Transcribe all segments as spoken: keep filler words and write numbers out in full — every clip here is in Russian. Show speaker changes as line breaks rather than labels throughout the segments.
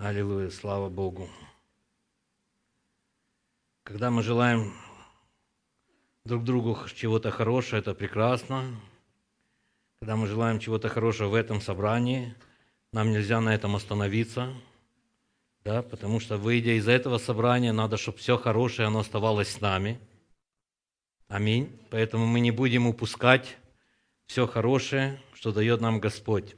Аллилуйя, слава Богу. Когда мы желаем друг другу чего-то хорошего, это прекрасно. Когда мы желаем чего-то хорошего в этом собрании, нам нельзя на этом остановиться, да, потому что, выйдя из этого собрания, надо, чтобы все хорошее, оно оставалось с нами. Аминь. Поэтому мы не будем упускать все хорошее, что дает нам Господь.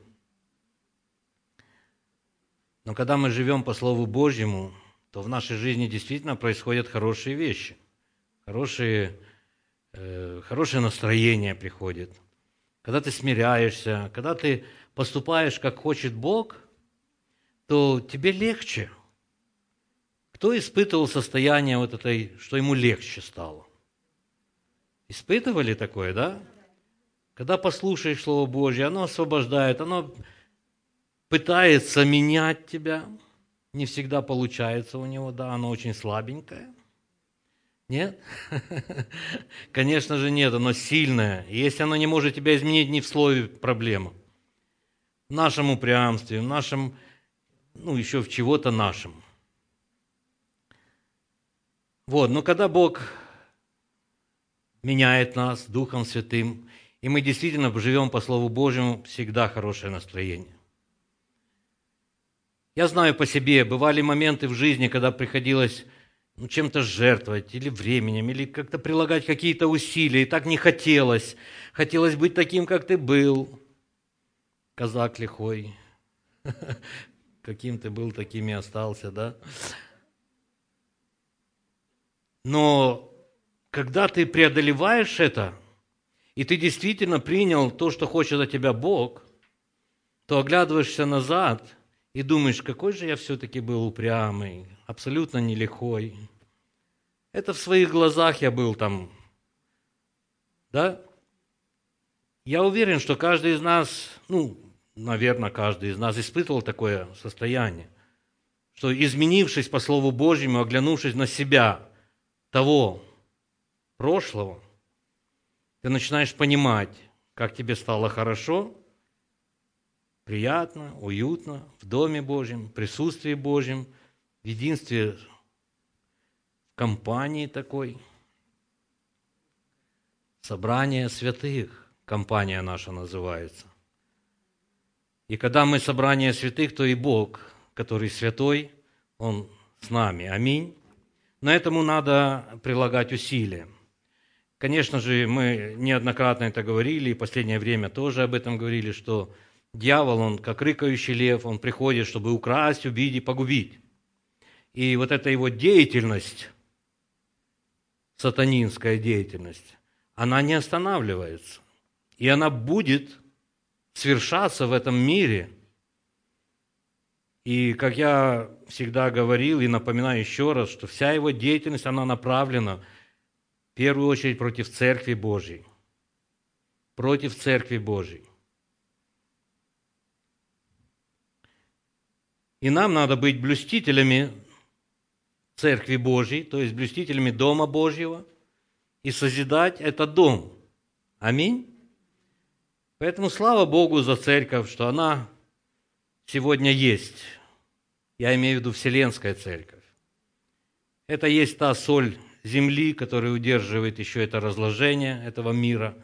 Но когда мы живем по Слову Божьему, то в нашей жизни действительно происходят хорошие вещи. Хорошие, э, хорошее настроение приходит. Когда ты смиряешься, когда ты поступаешь, как хочет Бог, то тебе легче. Кто испытывал состояние вот этой, что ему легче стало? Испытывали такое, да? Когда послушаешь Слово Божье, оно освобождает, оно пытается менять тебя. Не всегда получается у него, да, оно очень слабенькое. Нет? Конечно же нет, оно сильное. И если оно не может тебя изменить, не в слове проблема. В нашем упрямстве, в нашем, ну, еще в чего-то нашем. Вот, но когда Бог меняет нас Духом Святым, и мы действительно живем по Слову Божьему, всегда хорошее настроение. Я знаю по себе, бывали моменты в жизни, когда приходилось ну, чем-то жертвовать, или временем, или как-то прилагать какие-то усилия, и так не хотелось. Хотелось быть таким, как ты был. Казак лихой. Каким ты был, таким и остался, да? Но когда ты преодолеваешь это, и ты действительно принял то, что хочет от тебя Бог, то оглядываешься назад и думаешь, какой же я все-таки был упрямый, абсолютно не лихой. Это в своих глазах я был там, да? Я уверен, что каждый из нас, ну, наверное, каждый из нас испытывал такое состояние, что изменившись по Слову Божьему, оглянувшись на себя, того прошлого, ты начинаешь понимать, как тебе стало хорошо, приятно, уютно в Доме Божьем, в присутствии Божьем, в единстве, в компании такой. Собрание святых, компания наша называется. И когда мы собрание святых, то и Бог, который святой, Он с нами. Аминь. Но этому надо прилагать усилия. Конечно же, мы неоднократно это говорили, и в последнее время тоже об этом говорили, что дьявол, он как рыкающий лев, он приходит, чтобы украсть, убить и погубить. И вот эта его деятельность, сатанинская деятельность, она не останавливается. И она будет свершаться в этом мире. И, как я всегда говорил и напоминаю еще раз, что вся его деятельность, она направлена в первую очередь против Церкви Божьей. Против Церкви Божьей. И нам надо быть блюстителями Церкви Божьей, то есть блюстителями Дома Божьего, и созидать этот дом. Аминь. Поэтому слава Богу за Церковь, что она сегодня есть. Я имею в виду Вселенская Церковь. Это есть та соль земли, которая удерживает еще это разложение этого мира.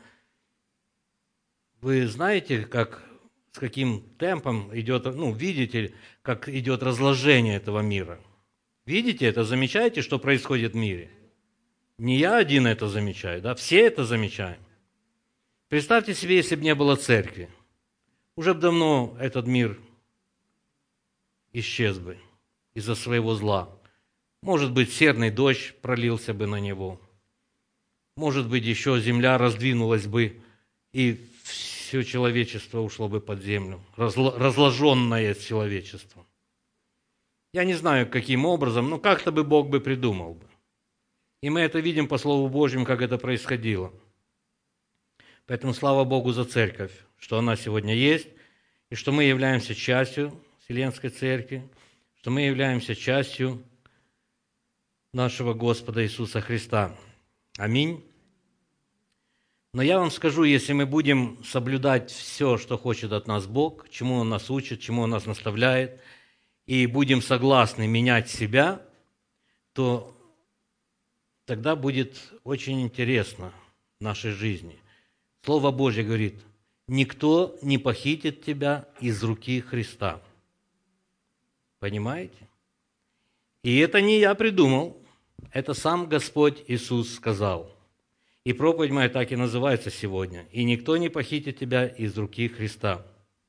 Вы знаете, как, с каким темпом идет, ну, видите, как идет разложение этого мира? Видите это, замечаете, что происходит в мире? Не я один это замечаю, да, все это замечаем. Представьте себе, если бы не было церкви. Уже бы давно этот мир исчез бы из-за своего зла. Может быть, серный дождь пролился бы на него. Может быть, еще земля раздвинулась бы, и все человечество ушло бы под землю. Разло- разложенное человечество. Я не знаю, каким образом, но как-то бы Бог бы придумал бы. И мы это видим по Слову Божьему, как это происходило. Поэтому слава Богу за Церковь, что она сегодня есть, и что мы являемся частью Вселенской Церкви, что мы являемся частью нашего Господа Иисуса Христа. Аминь. Но я вам скажу, если мы будем соблюдать все, что хочет от нас Бог, чему Он нас учит, чему Он нас наставляет, и будем согласны менять себя, то тогда будет очень интересно в нашей жизни. Слово Божье говорит: никто не похитит тебя из руки Христа. Понимаете? И это не я придумал, это сам Господь Иисус сказал. И проповедь моя так и называется сегодня: «И никто не похитит тебя из руки Христа».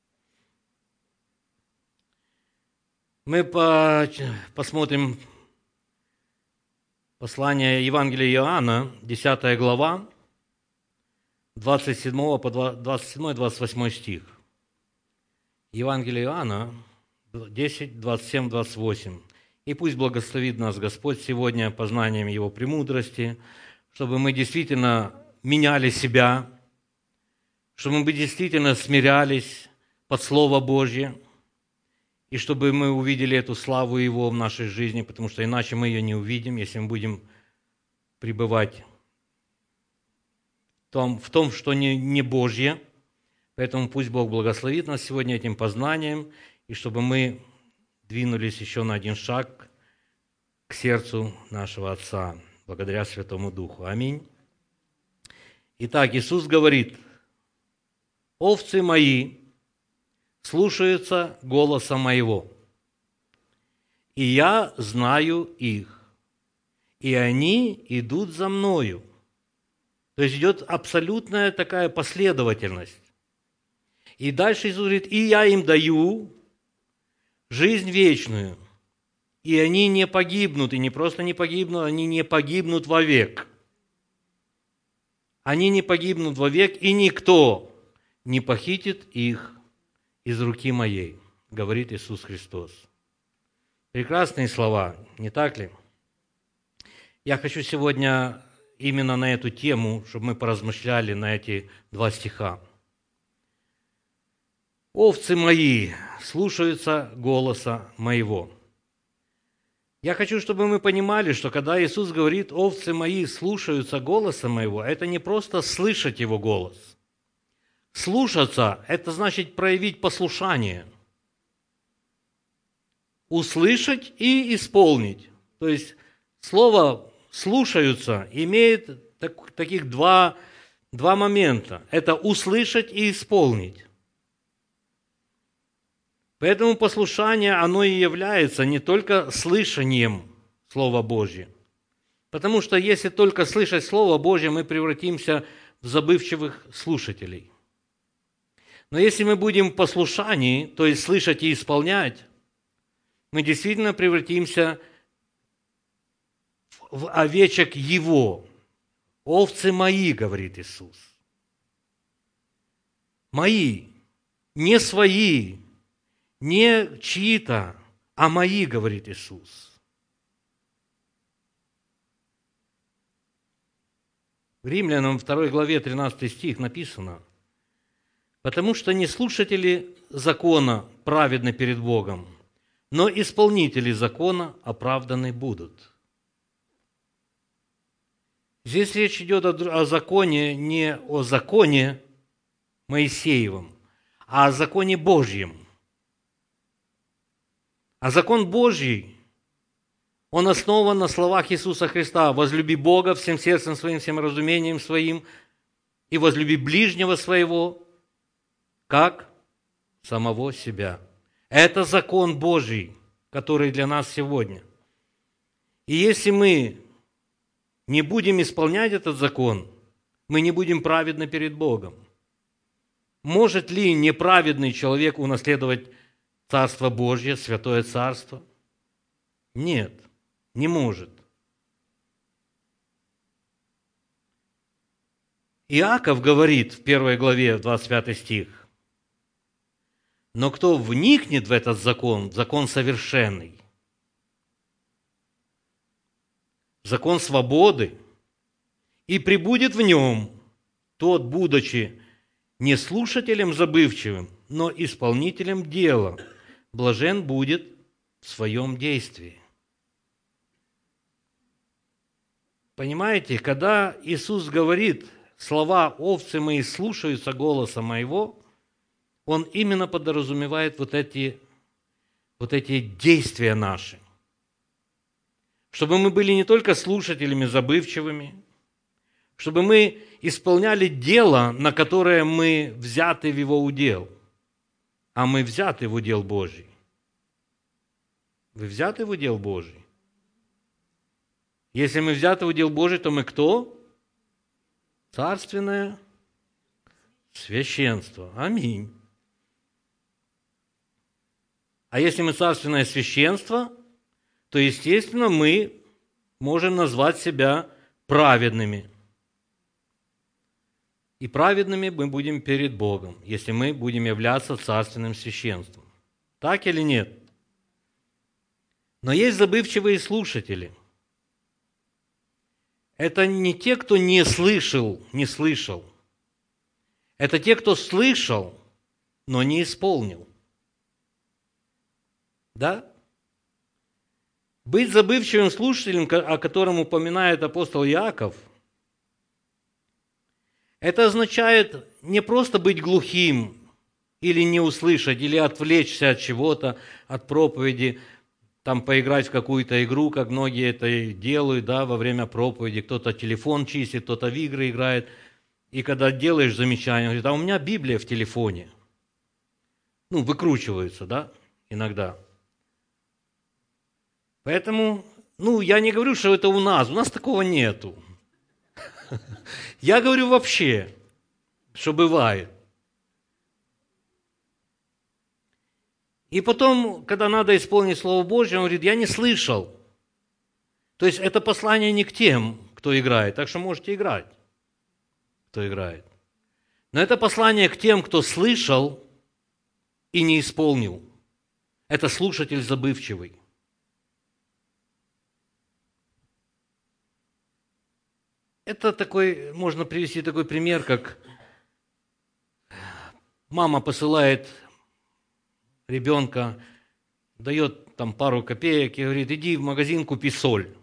Мы по... посмотрим послание Евангелия Иоанна, десятая глава, двадцать седьмой по двадцать седьмой двадцать восьмой стих. Евангелие Иоанна десять, двадцать семь, двадцать восемь. И пусть благословит нас Господь сегодня познанием Его премудрости, чтобы мы действительно меняли себя, чтобы мы действительно смирялись под Слово Божье, и чтобы мы увидели эту славу Его в нашей жизни, потому что иначе мы ее не увидим, если мы будем пребывать в том, в том что не, не Божье. Поэтому пусть Бог благословит нас сегодня этим познанием, и чтобы мы двинулись еще на один шаг к сердцу нашего Отца, благодаря Святому Духу. Аминь. Итак, Иисус говорит: «Овцы мои слушаются голоса моего, и я знаю их, и они идут за мною». То есть идет абсолютная такая последовательность. И дальше Иисус говорит: «И я им даю жизнь вечную, и они не погибнут, и не просто не погибнут, они не погибнут вовек. Они не погибнут вовек, и никто не похитит их из руки моей», говорит Иисус Христос. Прекрасные слова, не так ли? Я хочу сегодня именно на эту тему, чтобы мы поразмышляли на эти два стиха. «Овцы мои слушаются голоса моего». Я хочу, чтобы мы понимали, что когда Иисус говорит: «Овцы мои слушаются голоса моего», это не просто слышать Его голос. Слушаться – это значит проявить послушание. Услышать и исполнить. То есть слово «слушаются» имеет так, таких два, два момента. Это услышать и исполнить. Поэтому послушание, оно и является не только слышанием Слова Божьего. Потому что если только слышать Слово Божье, мы превратимся в забывчивых слушателей. Но если мы будем в послушании, то есть слышать и исполнять, мы действительно превратимся в овечек Его. «Овцы мои», говорит Иисус. Мои, не свои, не чьи-то, а мои, говорит Иисус. В Римлянам второй главе тринадцатый стих написано: «Потому что не слушатели закона праведны перед Богом, но исполнители закона оправданы будут». Здесь речь идет о законе, не о законе Моисеевом, а о законе Божьем. А закон Божий, он основан на словах Иисуса Христа: «Возлюби Бога всем сердцем своим, всем разумением своим, и возлюби ближнего своего, как самого себя». Это закон Божий, который для нас сегодня. И если мы не будем исполнять этот закон, мы не будем праведны перед Богом. Может ли неправедный человек унаследовать Царство Божье, Святое Царство? Нет, не может. Иаков говорит в первой главе, двадцать пятый стих: «Но кто вникнет в этот закон, закон совершенный, закон свободы, и пребудет в нем, тот, будучи не слушателем забывчивым, но исполнителем дела, блажен будет в своем действии». Понимаете, когда Иисус говорит слова «овцы мои слушаются голоса моего», Он именно подразумевает вот эти вот эти действия наши. Чтобы мы были не только слушателями забывчивыми, чтобы мы исполняли дело, на которое мы взяты в Его удел. А мы взяты в удел Божий. Вы взяты в удел Божий? Если мы взяты в удел Божий, то мы кто? Царственное священство. Аминь. А если мы царственное священство, то, естественно, мы можем назвать себя праведными. И праведными мы будем перед Богом, если мы будем являться царственным священством. Так или нет? Но есть забывчивые слушатели. Это не те, кто не слышал, не слышал. Это те, кто слышал, но не исполнил. Да? Быть забывчивым слушателем, о котором упоминает апостол Иаков, это означает не просто быть глухим или не услышать, или отвлечься от чего-то, от проповеди, там поиграть в какую-то игру, как многие это и делают, да, во время проповеди. Кто-то телефон чистит, кто-то в игры играет. И когда делаешь замечание, говорит, а у меня Библия в телефоне. Ну, выкручиваются, да, иногда. Поэтому, ну, я не говорю, что это у нас. У нас такого нету. Я говорю вообще, что бывает. И потом, когда надо исполнить Слово Божье, он говорит, я не слышал. То есть это послание не к тем, кто играет, так что можете играть, кто играет. Но это послание к тем, кто слышал и не исполнил. Это слушатель забывчивый. Это такой, можно привести такой пример, как мама посылает ребенка, дает там пару копеек и говорит, иди в магазин, купи соль.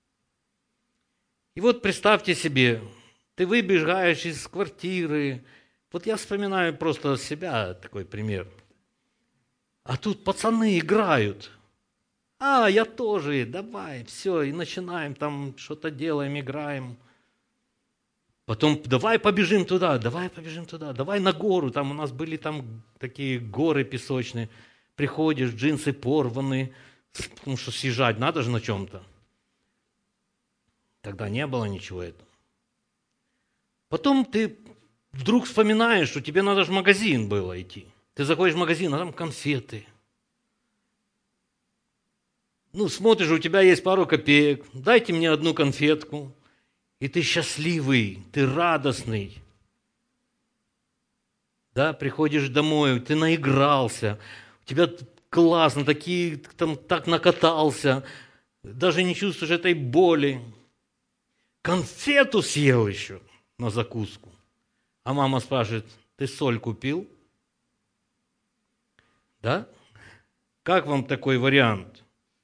И вот представьте себе, ты выбегаешь из квартиры, вот я вспоминаю просто себя, такой пример. А тут пацаны играют. А, я тоже, давай, все, и начинаем там, что-то делаем, играем. Потом давай побежим туда, давай побежим туда, давай на гору. Там у нас были там такие горы песочные. Приходишь, джинсы порваны, потому что съезжать надо же на чем-то. Тогда не было ничего этого. Потом ты вдруг вспоминаешь, что тебе надо же в магазин было идти. Ты заходишь в магазин, а там конфеты. Ну, смотришь, у тебя есть пару копеек, дайте мне одну конфетку. И ты счастливый, ты радостный. Да, приходишь домой, ты наигрался, у тебя классно, такие, там, так накатался, даже не чувствуешь этой боли. Конфету съел еще на закуску. А мама спрашивает, ты соль купил? Да? Как вам такой вариант?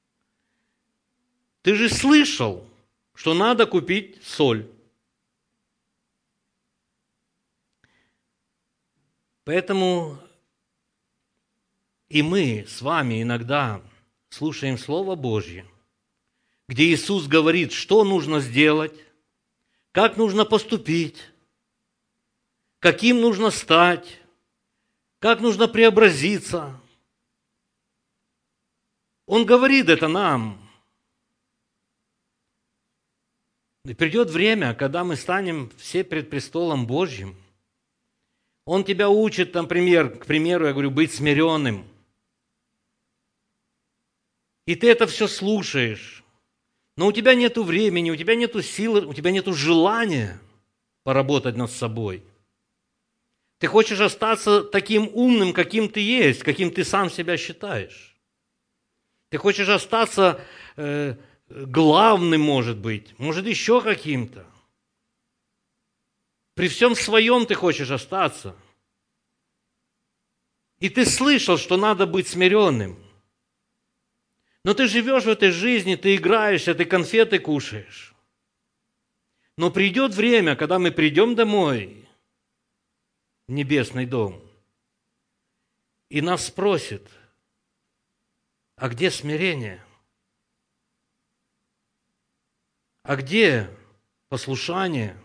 Ты же слышал, что надо купить соль. Поэтому и мы с вами иногда слушаем Слово Божье, где Иисус говорит, что нужно сделать, как нужно поступить, каким нужно стать, как нужно преобразиться. Он говорит это нам. И придет время, когда мы станем все пред престолом Божьим. Он тебя учит, например, к примеру, я говорю, быть смиренным. И ты это все слушаешь. Но у тебя нет времени, у тебя нет силы, у тебя нет желания поработать над собой. Ты хочешь остаться таким умным, каким ты есть, каким ты сам себя считаешь. Ты хочешь остаться э, главным, может быть, может, еще каким-то. При всем своем ты хочешь остаться. И ты слышал, что надо быть смиренным. Но ты живешь в этой жизни, ты играешься, ты конфеты кушаешь. Но придет время, когда мы придем домой, в небесный дом, и нас спросят, А где смирение? А где послушание?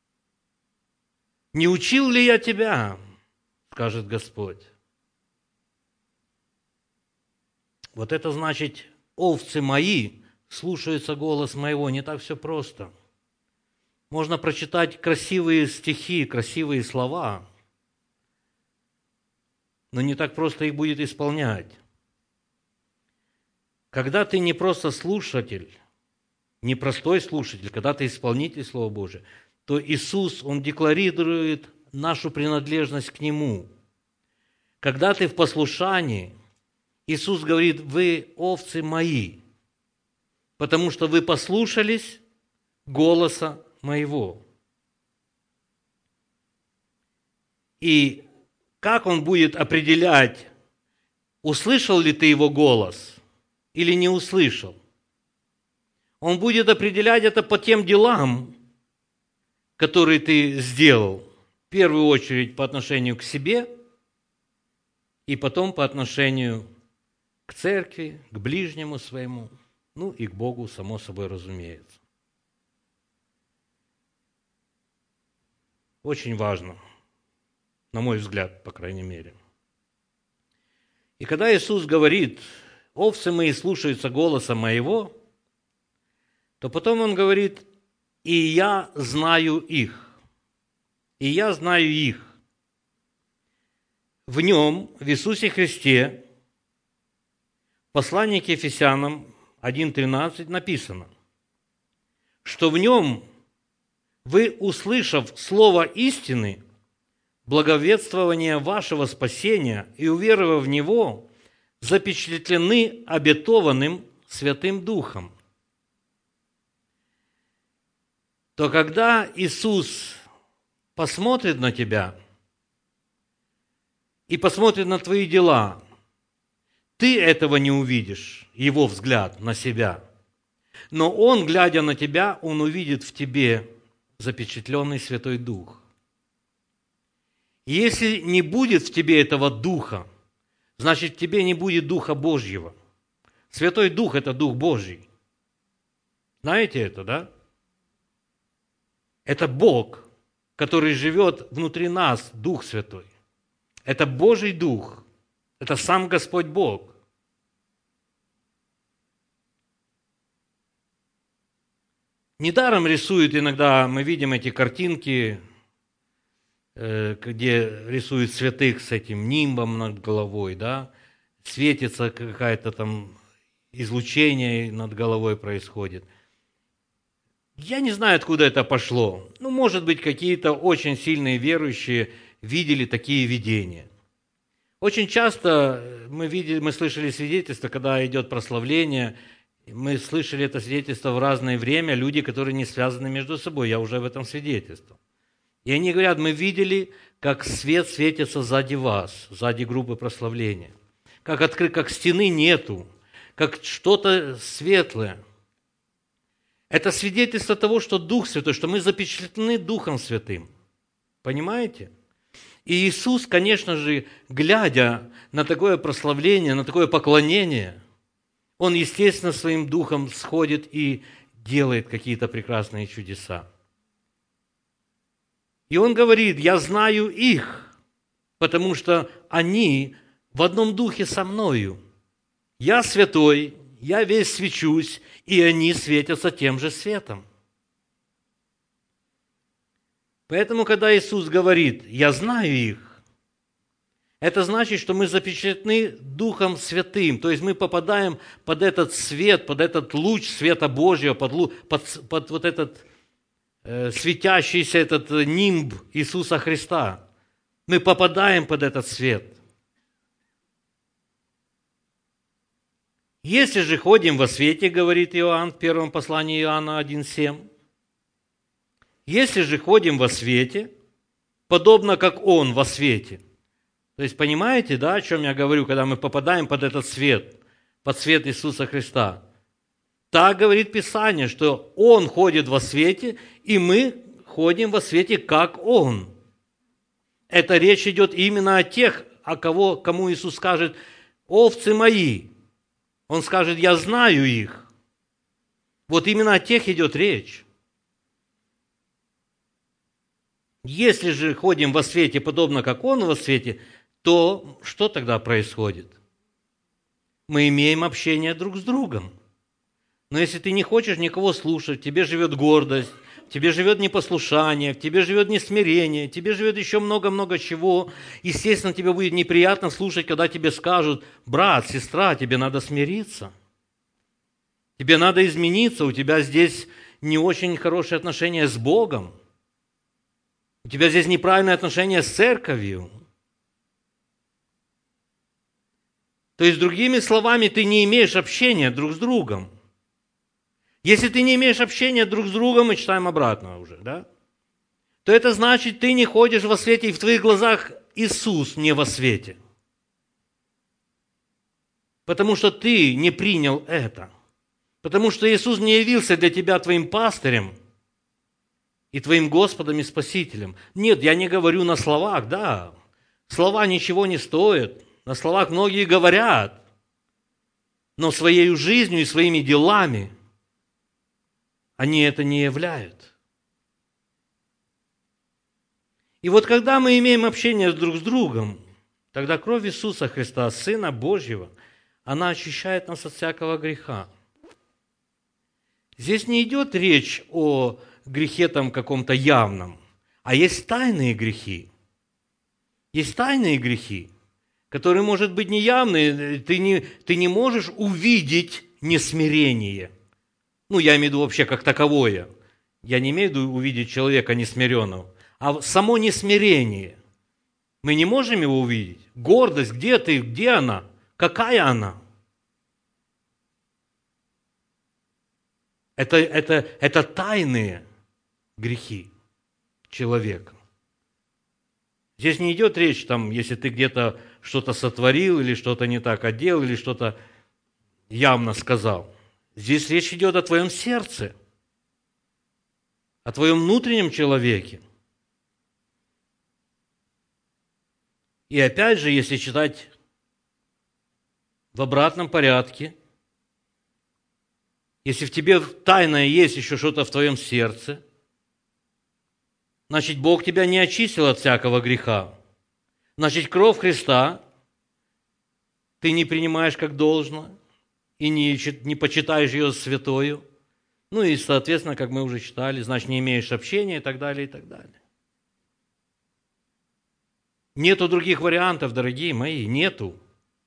Не учил ли я тебя, скажет Господь. Вот это значит, овцы мои слушаются голос моего. Не так все просто. Можно прочитать красивые стихи, красивые слова, но не так просто их будет исполнять. Когда ты не просто слушатель, не простой слушатель, когда ты исполнитель Слова Божия, то Иисус, Он декларирует нашу принадлежность к Нему. Когда ты в послушании, Иисус говорит: вы овцы мои, потому что вы послушались голоса моего. И как Он будет определять, услышал ли ты Его голос или не услышал? Он будет определять это по тем делам, которые ты сделал. В первую очередь по отношению к себе, и потом по отношению к церкви, к ближнему своему, ну и к Богу, само собой разумеется. Очень важно, на мой взгляд, по крайней мере. И когда Иисус говорит: овцы мои слушаются голоса моего, то потом Он говорит: и я знаю их. И я знаю их. В Нем, в Иисусе Христе, в послании к Ефесянам один тринадцать написано, что в Нем вы, услышав слово истины, благовествование вашего спасения и уверовав в Него, запечатлены обетованным Святым Духом. То когда Иисус посмотрит на тебя и посмотрит на твои дела, ты этого не увидишь, Его взгляд на себя. Но Он, глядя на тебя, Он увидит в тебе запечатленный Святой Дух. И если не будет в тебе этого Духа, значит, в тебе не будет Духа Божьего. Святой Дух – это Дух Божий. Знаете это, да? Это Бог, который живет внутри нас, Дух Святой. Это Божий Дух. Это сам Господь Бог. Недаром рисуют иногда, мы видим эти картинки, где рисуют святых с этим нимбом над головой, да? Светится какое-то там излучение над головой происходит. Я не знаю, откуда это пошло. Ну, может быть, какие-то очень сильные верующие видели такие видения. Очень часто мы видели, мы слышали свидетельства, когда идет прославление, мы слышали это свидетельство в разное время, люди, которые не связаны между собой, я уже в этом свидетельствовал. И они говорят: мы видели, как свет светится сзади вас, сзади группы прославления, как открыт, как стены нету, как что-то светлое. Это свидетельство того, что Дух Святой, что мы запечатлены Духом Святым. Понимаете? И Иисус, конечно же, глядя на такое прославление, на такое поклонение, Он, естественно, своим Духом сходит и делает какие-то прекрасные чудеса. И Он говорит: я знаю их, потому что они в одном духе со мною. Я святой, я весь свечусь, и они светятся тем же светом. Поэтому, когда Иисус говорит: я знаю их, это значит, что мы запечатлены Духом Святым, то есть мы попадаем под этот свет, под этот луч света Божьего, под, под, под вот этот э, светящийся этот нимб Иисуса Христа. Мы попадаем под этот свет. Если же ходим во свете, говорит Иоанн в первом послании Иоанна один семь, если же ходим во свете, подобно как Он во свете. То есть понимаете, да, о чем я говорю, когда мы попадаем под этот свет, под свет Иисуса Христа? Так говорит Писание, что Он ходит во свете, и мы ходим во свете, как Он. Это речь идет именно о тех, о кого, кому Иисус скажет: овцы мои, Он скажет: я знаю их. Вот именно о тех идет речь. Если же ходим во свете, подобно как Он во свете, то что тогда происходит? Мы имеем общение друг с другом. Но если ты не хочешь никого слушать, в тебе живет гордость, в тебе живет непослушание, в тебе живет несмирение, в тебе живет еще много-много чего, естественно, тебе будет неприятно слушать, когда тебе скажут: брат, сестра, тебе надо смириться, тебе надо измениться, у тебя здесь не очень хорошие отношения с Богом, у тебя здесь неправильное отношение с церковью. То есть, другими словами, ты не имеешь общения друг с другом. Если ты не имеешь общения друг с другом, мы читаем обратно уже, да? То это значит, ты не ходишь во свете, и в твоих глазах Иисус не во свете. Потому что ты не принял это. Потому что Иисус не явился для тебя твоим пастырем и твоим Господом и Спасителем. Нет, я не говорю на словах, да. Слова ничего не стоят. На словах многие говорят. Но своей жизнью и своими делами они это не являют. И вот когда мы имеем общение друг с другом, тогда кровь Иисуса Христа, Сына Божьего, она очищает нас от всякого греха. Здесь не идет речь о грехе там каком-то явном, а есть тайные грехи. Есть тайные грехи, которые, может быть, неявные, ты не, ты не можешь увидеть несмирение. Ну, я имею в виду вообще как таковое. Я не имею в виду увидеть человека несмиренного, а само несмирение. Мы не можем его увидеть. Гордость, где ты, где она, какая она? Это, это, это тайные грехи человека. Здесь не идет речь, там, если ты где-то что-то сотворил, или что-то не так одел, или что-то явно сказал. Здесь речь идет о твоем сердце, о твоем внутреннем человеке. И опять же, если читать в обратном порядке, если в тебе тайное есть еще что-то в твоем сердце, значит, Бог тебя не очистил от всякого греха. Значит, кровь Христа ты не принимаешь как должно и не, не почитаешь ее святою. Ну и, соответственно, как мы уже читали, значит, не имеешь общения и так далее, и так далее. Нету других вариантов, дорогие мои, нету.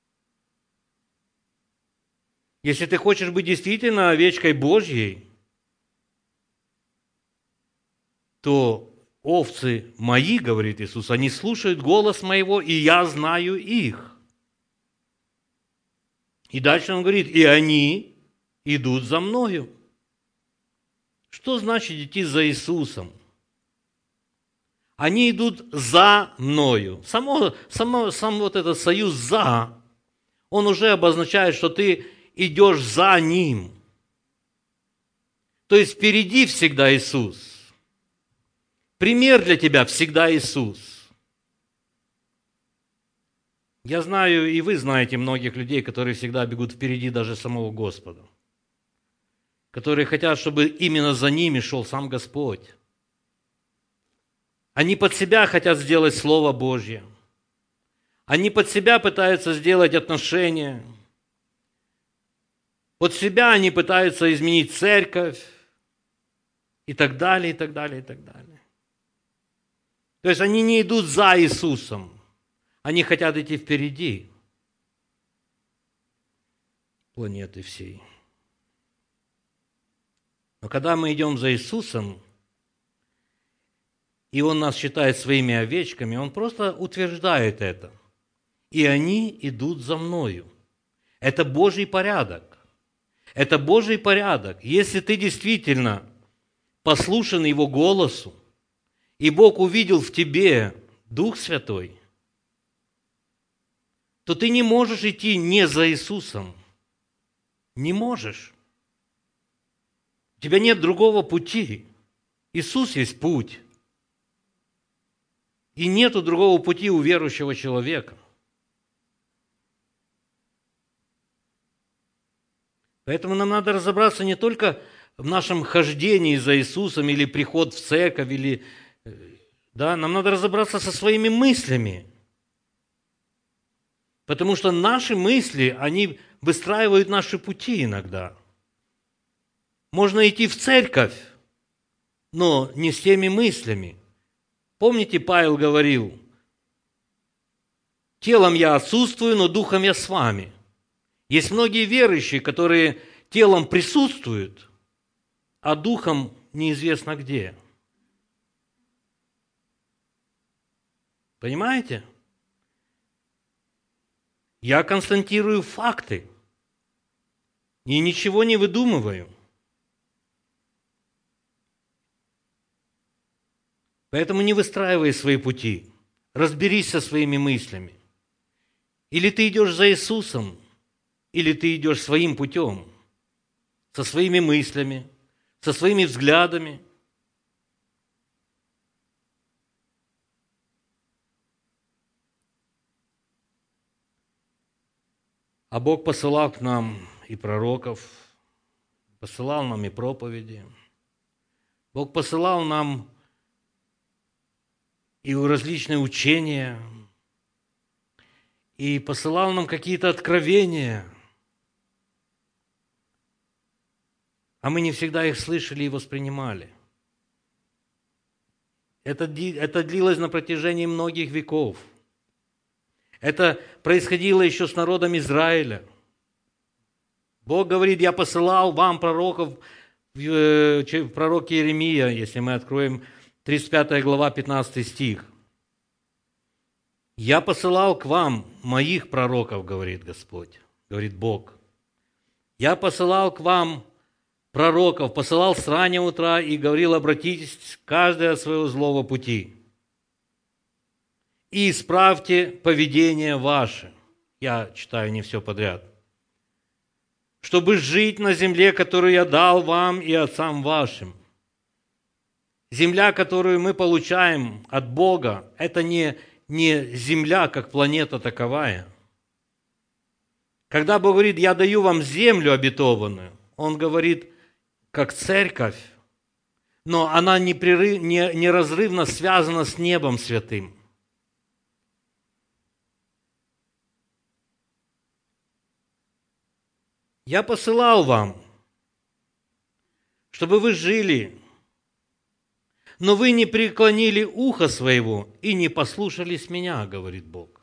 Если ты хочешь быть действительно овечкой Божьей, то овцы мои, говорит Иисус, они слушают голос моего, и я знаю их. И дальше он говорит: и они идут за мною. Что значит идти за Иисусом? Они идут за мною. Само, само, сам вот этот союз «за», он уже обозначает, что ты идешь за Ним. То есть впереди всегда Иисус. Пример для тебя всегда Иисус. Я знаю, и вы знаете многих людей, которые всегда бегут впереди даже самого Господа. Которые хотят, чтобы именно за ними шел сам Господь. Они под себя хотят сделать Слово Божье. Они под себя пытаются сделать отношения. Под себя они пытаются изменить церковь. И так далее, и так далее, и так далее. То есть они не идут за Иисусом. Они хотят идти впереди планеты всей. Но когда мы идем за Иисусом, и Он нас считает своими овечками, Он просто утверждает это. И они идут за мною. Это Божий порядок. Это Божий порядок. Если ты действительно послушен Его голосу, и Бог увидел в тебе Дух Святой, то ты не можешь идти не за Иисусом. Не можешь. У тебя нет другого пути. Иисус есть путь. И нету другого пути у верующего человека. Поэтому нам надо разобраться не только в нашем хождении за Иисусом или приход в церковь, или, да, нам надо разобраться со своими мыслями. Потому что наши мысли, они выстраивают наши пути иногда. Можно идти в церковь, но не с теми мыслями. Помните, Павел говорил: телом я отсутствую, но духом я с вами. Есть многие верующие, которые телом присутствуют, а духом неизвестно где. Понимаете? Я констатирую факты и ничего не выдумываю. Поэтому не выстраивай свои пути. Разберись со своими мыслями. Или ты идешь за Иисусом, или ты идешь своим путем, со своими мыслями, со своими взглядами. А Бог посылал к нам и пророков, посылал нам и проповеди. Бог посылал нам и различные учения, и посылал нам какие-то откровения, а мы не всегда их слышали и воспринимали. Это, это длилось на протяжении многих веков. Это происходило еще с народом Израиля. Бог говорит: я посылал вам пророков, пророк Иеремия, если мы откроем тридцать пятая глава, пятнадцатый стих. «Я посылал к вам моих пророков, говорит Господь, говорит Бог. Я посылал к вам пророков, посылал с раннего утра и говорил: обратитесь каждый от своего злого пути и исправьте поведение ваше». Я читаю не все подряд. «Чтобы жить на земле, которую я дал вам и отцам вашим». Земля, которую мы получаем от Бога, это не, не земля, как планета таковая. Когда Бог говорит: я даю вам землю обетованную, Он говорит, как церковь, но она непрерыв, не, неразрывно связана с небом святым. Я посылал вам, чтобы вы жили, но вы не преклонили ухо своего и не послушались меня, говорит Бог.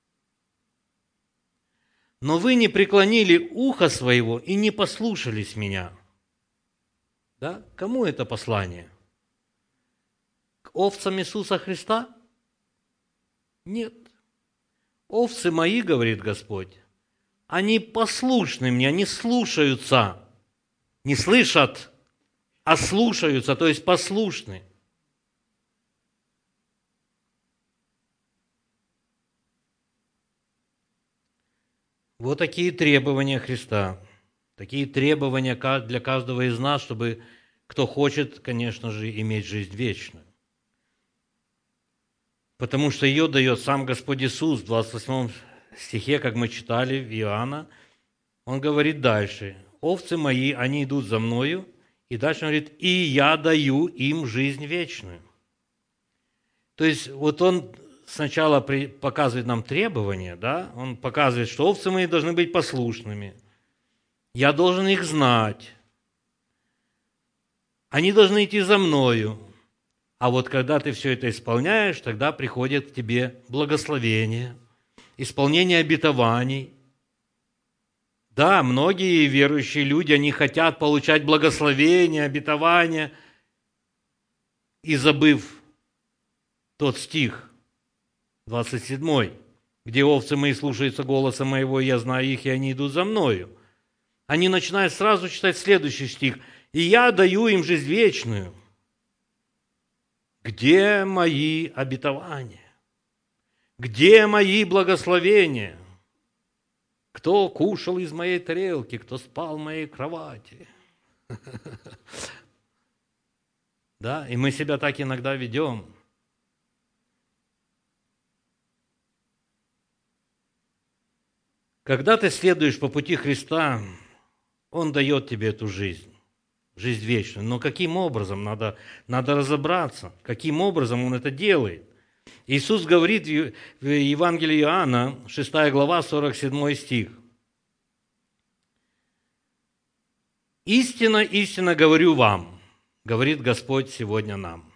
Но вы не преклонили ухо своего и не послушались меня. Да? Кому это послание? К овцам Иисуса Христа? Нет. Овцы мои, говорит Господь, они послушны мне, они слушаются. Не слышат, а слушаются, то есть послушны. Вот такие требования Христа. Такие требования для каждого из нас, чтобы, кто хочет, конечно же, иметь жизнь вечную. Потому что ее дает сам Господь Иисус в двадцать восьмом стихе, как мы читали в Иоанна. Он говорит дальше: овцы мои, они идут за мною. И дальше он говорит: и я даю им жизнь вечную. То есть вот он сначала показывает нам требования, да? Он показывает, что овцы мои должны быть послушными. Я должен их знать. Они должны идти за мною. А вот когда ты все это исполняешь, тогда приходит к тебе благословение, исполнение обетований. Да, многие верующие люди, они хотят получать благословение, обетование, и забыв тот стих, двадцать седьмой, где овцы мои слушаются голоса моего, и я знаю их, и они идут за мною. Они начинают сразу читать следующий стих: и я даю им жизнь вечную. Где мои обетования? Где мои благословения? Кто кушал из моей тарелки, кто спал в моей кровати? Да, и мы себя так иногда ведем. Когда ты следуешь по пути Христа, Он дает тебе эту жизнь, жизнь вечную. Но каким образом? Надо, надо разобраться, каким образом Он это делает. Иисус говорит в Евангелии Иоанна, шестая глава, сорок седьмой стих. «Истинно, истинно говорю вам, говорит Господь сегодня нам,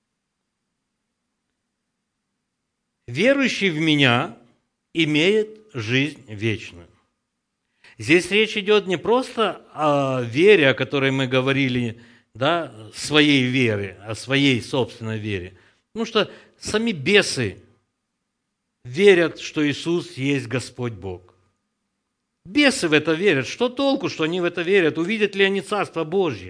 верующий в Меня имеет жизнь вечную». Здесь речь идет не просто о вере, о которой мы говорили, да, своей вере, о своей собственной вере. Потому что сами бесы верят, что Иисус есть Господь Бог. Бесы в это верят. Что толку, что они в это верят? Увидят ли они Царство Божье?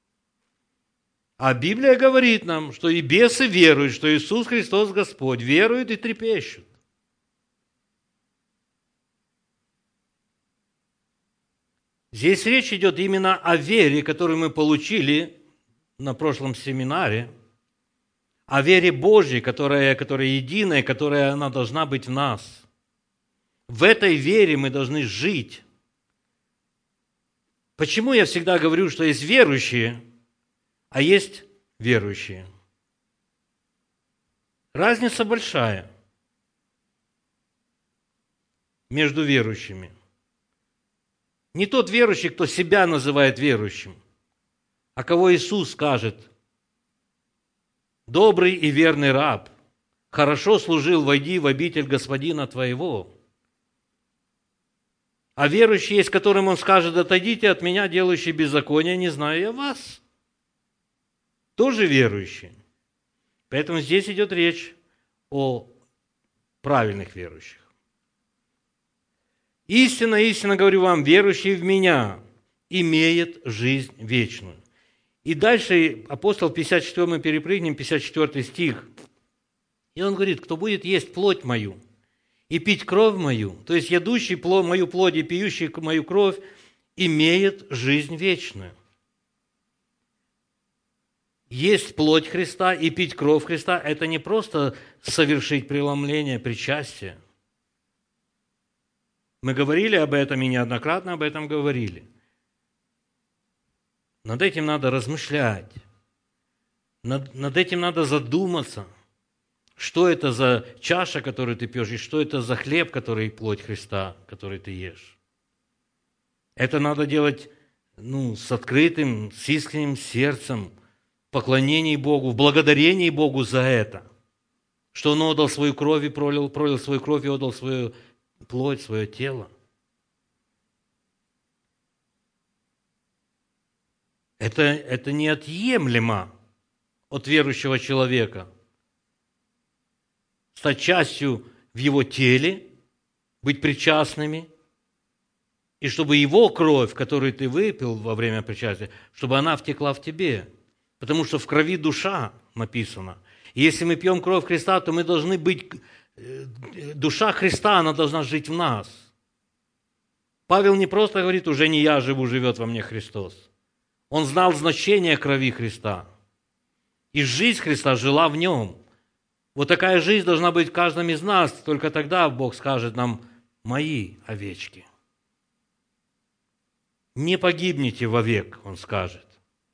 А Библия говорит нам, что и бесы веруют, что Иисус Христос Господь, веруют и трепещут. Здесь речь идет именно о вере, которую мы получили на прошлом семинаре, о вере Божьей, которая, которая единая, которая она должна быть в нас. В этой вере мы должны жить. Почему я всегда говорю, что есть верующие, а есть верующие? Разница большая между верующими. Не тот верующий, кто себя называет верующим, а кого Иисус скажет: «Добрый и верный раб, хорошо служил, войди в обитель Господина твоего». А верующий есть, которым Он скажет: «Отойдите от меня, делающие беззаконие, не знаю я вас». Тоже верующие. Поэтому здесь идет речь о правильных верующих. «Истинно, истинно говорю вам, верующий в Меня имеет жизнь вечную». И дальше апостол в пятьдесят четвёртом, мы перепрыгнем, пятьдесят четвёртый стих. И он говорит: «Кто будет есть плоть мою и пить кровь мою, то есть ядущий мою плоть и пьющий мою кровь, имеет жизнь вечную». Есть плоть Христа и пить кровь Христа – это не просто совершить преломление, причастие. Мы говорили об этом и неоднократно об этом говорили. Над этим надо размышлять. Над, над этим надо задуматься, что это за чаша, которую ты пьешь, и что это за хлеб, который плоть Христа, который ты ешь. Это надо делать ну, с открытым, с искренним сердцем, в поклонении Богу, в благодарении Богу за это, что Он отдал свою кровь и пролил, пролил свою кровь и отдал свою плоть, свое тело. Это, это неотъемлемо от верующего человека. Стать частью в его теле, быть причастными, и чтобы его кровь, которую ты выпил во время причастия, чтобы она втекла в тебе. Потому что в крови душа написано. И если мы пьем кровь Христа, то мы должны быть... Душа Христа, она должна жить в нас. Павел не просто говорит: «Уже не я живу, живет во мне Христос». Он знал значение крови Христа. И жизнь Христа жила в нем. Вот такая жизнь должна быть в каждом из нас. Только тогда Бог скажет нам: «Мои овечки». Не погибнете вовек, Он скажет.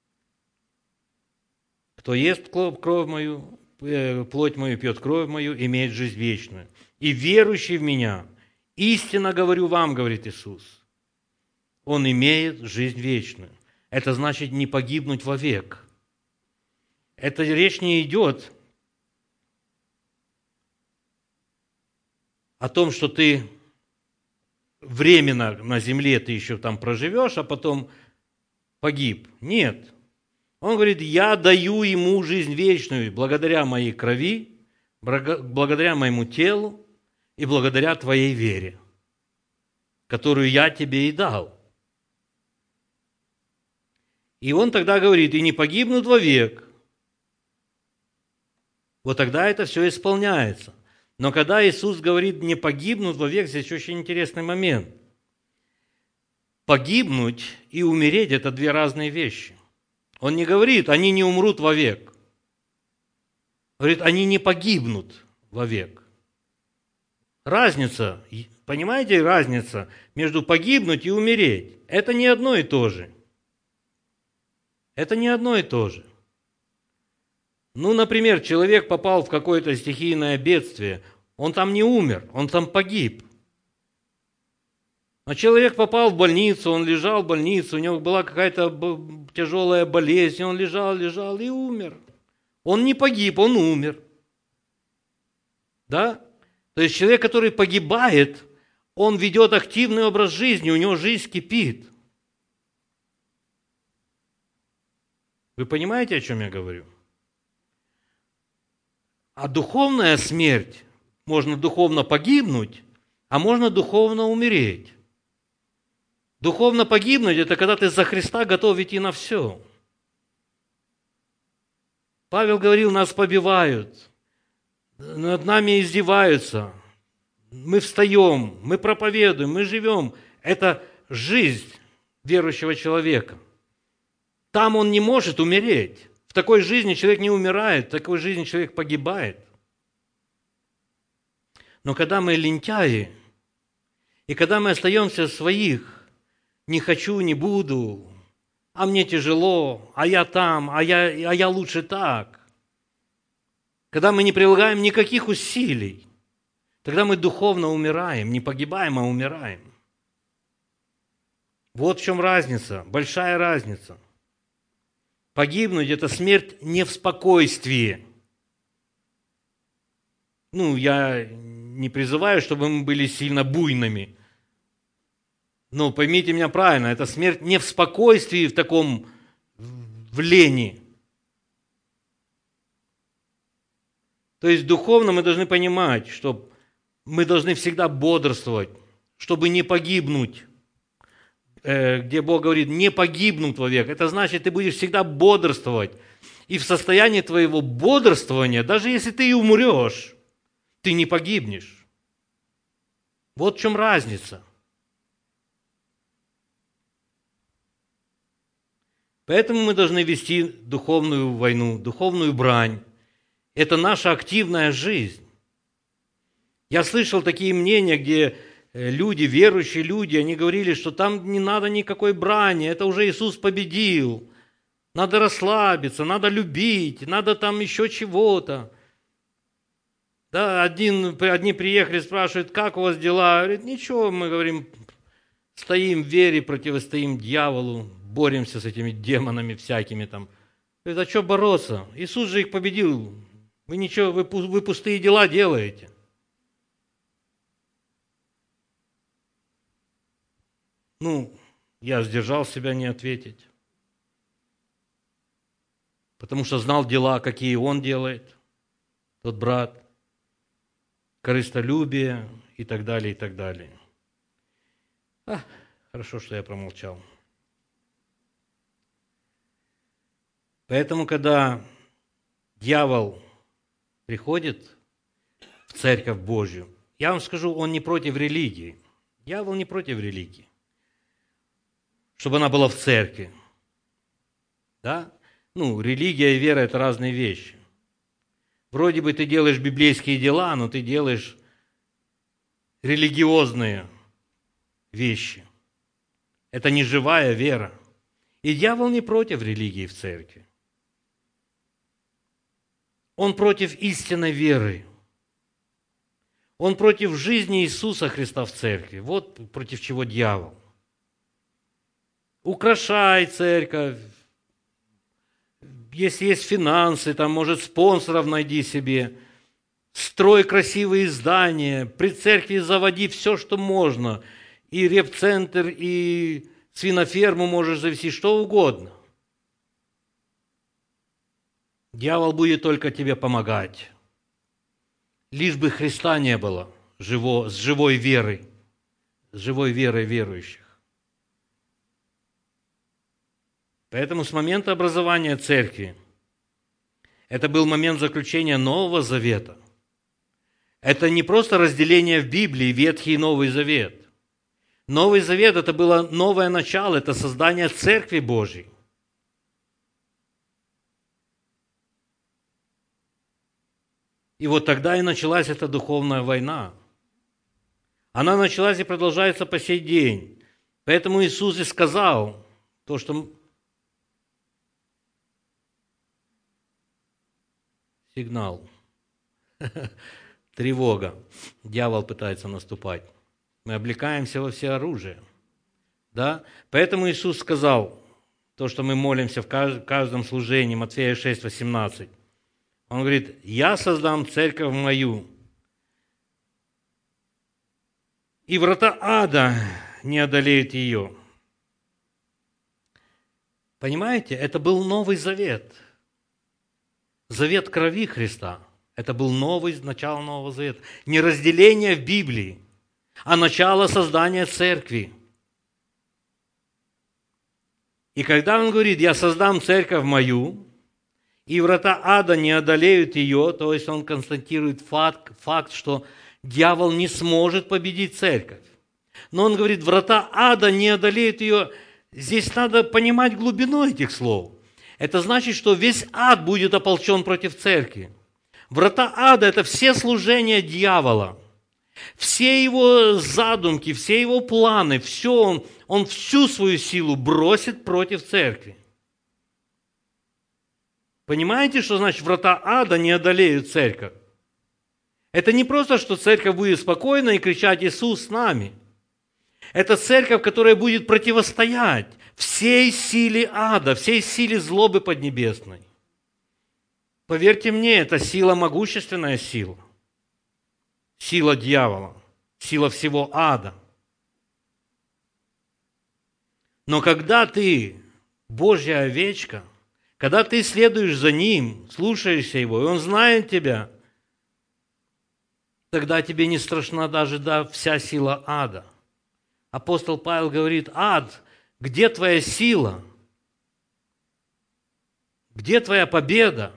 Кто ест кровь мою, плоть мою, пьет кровь мою, имеет жизнь вечную. И верующий в Меня, истинно говорю вам, говорит Иисус, он имеет жизнь вечную. Это значит не погибнуть вовек. Это речь не идет о том, что ты временно на земле ты еще там проживешь, а потом погиб. Нет. Он говорит: я даю ему жизнь вечную благодаря моей крови, благодаря моему телу и благодаря твоей вере, которую я тебе и дал. И он тогда говорит: и не погибнут вовек. Вот тогда это все исполняется. Но когда Иисус говорит: не погибнут вовек, здесь очень интересный момент. Погибнуть и умереть – это две разные вещи. Он не говорит: они не умрут вовек. Говорит: они не погибнут вовек. Разница Понимаете, разница между погибнуть и умереть? Это не одно и то же. Это не одно и то же. Ну, например, человек попал в какое-то стихийное бедствие, он там не умер, он там погиб. А человек попал в больницу, он лежал в больнице, у него была какая-то тяжелая болезнь, он лежал, лежал и умер. Он не погиб, он умер. Да? То есть человек, который погибает, он ведет активный образ жизни, у него жизнь кипит. Вы понимаете, о чем я говорю? А духовная смерть, можно духовно погибнуть, а можно духовно умереть. Духовно погибнуть – это когда ты за Христа готов идти на все. Павел говорил, нас побивают, над нами издеваются. Мы встаем, мы проповедуем, мы живем. Это жизнь верующего человека. Там он не может умереть. В такой жизни человек не умирает, в такой жизни человек погибает. Но когда мы лентяи, и когда мы остаемся в своих, не хочу, не буду, а мне тяжело, а я там, а я, а я лучше так. Когда мы не прилагаем никаких усилий, тогда мы духовно умираем, не погибаем, а умираем. Вот в чем разница, большая разница. Погибнуть – это смерть не в спокойствии. Ну, я не призываю, чтобы мы были сильно буйными. Но поймите меня правильно, это смерть не в спокойствии, в таком, в лени. То есть духовно мы должны понимать, что мы должны всегда бодрствовать, чтобы не погибнуть. Где Бог говорит, не погибнут вовек. Это значит, ты будешь всегда бодрствовать. И в состоянии твоего бодрствования, даже если ты и умрешь, ты не погибнешь. Вот в чем разница. Поэтому мы должны вести духовную войну, духовную брань. Это наша активная жизнь. Я слышал такие мнения, где люди, верующие люди, они говорили, что там не надо никакой брани, это уже Иисус победил. Надо расслабиться, надо любить, надо там еще чего-то. Да, один, одни приехали, спрашивают, как у вас дела? Говорит, ничего, мы говорим, стоим в вере, противостоим дьяволу, боремся с этими демонами всякими там. Говорит, а что бороться? Иисус же их победил. Вы ничего, вы, вы пустые дела делаете. Ну, я сдержал себя не ответить. Потому что знал дела, какие он делает, тот брат, корыстолюбие и так далее, и так далее. А, хорошо, что я промолчал. Поэтому, когда дьявол приходит в Церковь Божью, я вам скажу, он не против религии. Дьявол не против религии. Чтобы она была в церкви. Да? Ну, религия и вера – это разные вещи. Вроде бы ты делаешь библейские дела, но ты делаешь религиозные вещи. Это не живая вера. И дьявол не против религии в церкви. Он против истинной веры. Он против жизни Иисуса Христа в церкви. Вот против чего дьявол. Украшай церковь. Если есть финансы, там, может, спонсоров найди себе. Строй красивые здания. При церкви заводи все, что можно. И репцентр, и свиноферму можешь завести, что угодно. Дьявол будет только тебе помогать. Лишь бы Христа не было живо, с живой верой, с живой верой верующих. Поэтому с момента образования церкви это был момент заключения Нового Завета. Это не просто разделение в Библии, Ветхий и Новый Завет. Новый Завет – это было новое начало, это создание Церкви Божьей. И вот тогда и началась эта духовная война. Она началась и продолжается по сей день. Поэтому Иисус и сказал то, что сигнал, тревога, дьявол пытается наступать. Мы облекаемся во всеоружие. Да? Поэтому Иисус сказал то, что мы молимся в каждом служении, Матфея шесть, восемнадцать. Он говорит: «Я создам церковь мою, и врата ада не одолеют ее». Понимаете, это был Новый Завет. Завет крови Христа. Это был новый, начало Нового Завета. Не разделение в Библии, а начало создания церкви. И когда он говорит: «Я создам церковь мою, и врата ада не одолеют ее», то есть он констатирует факт, факт, что дьявол не сможет победить церковь. Но он говорит: «Врата ада не одолеют ее». Здесь надо понимать глубину этих слов. Это значит, что весь ад будет ополчен против церкви. Врата ада – это все служения дьявола. Все его задумки, все его планы, все он, он всю свою силу бросит против церкви. Понимаете, что значит врата ада не одолеют церковь? Это не просто, что церковь будет спокойна и кричать: «Иисус с нами». Это церковь, которая будет противостоять всей силе ада, всей силе злобы поднебесной. Поверьте мне, это сила, могущественная сила. Сила дьявола, сила всего ада. Но когда ты Божья овечка, когда ты следуешь за Ним, слушаешься Его, и Он знает тебя, тогда тебе не страшна даже да, вся сила ада. Апостол Павел говорит: «Ад, где твоя сила? Где твоя победа?»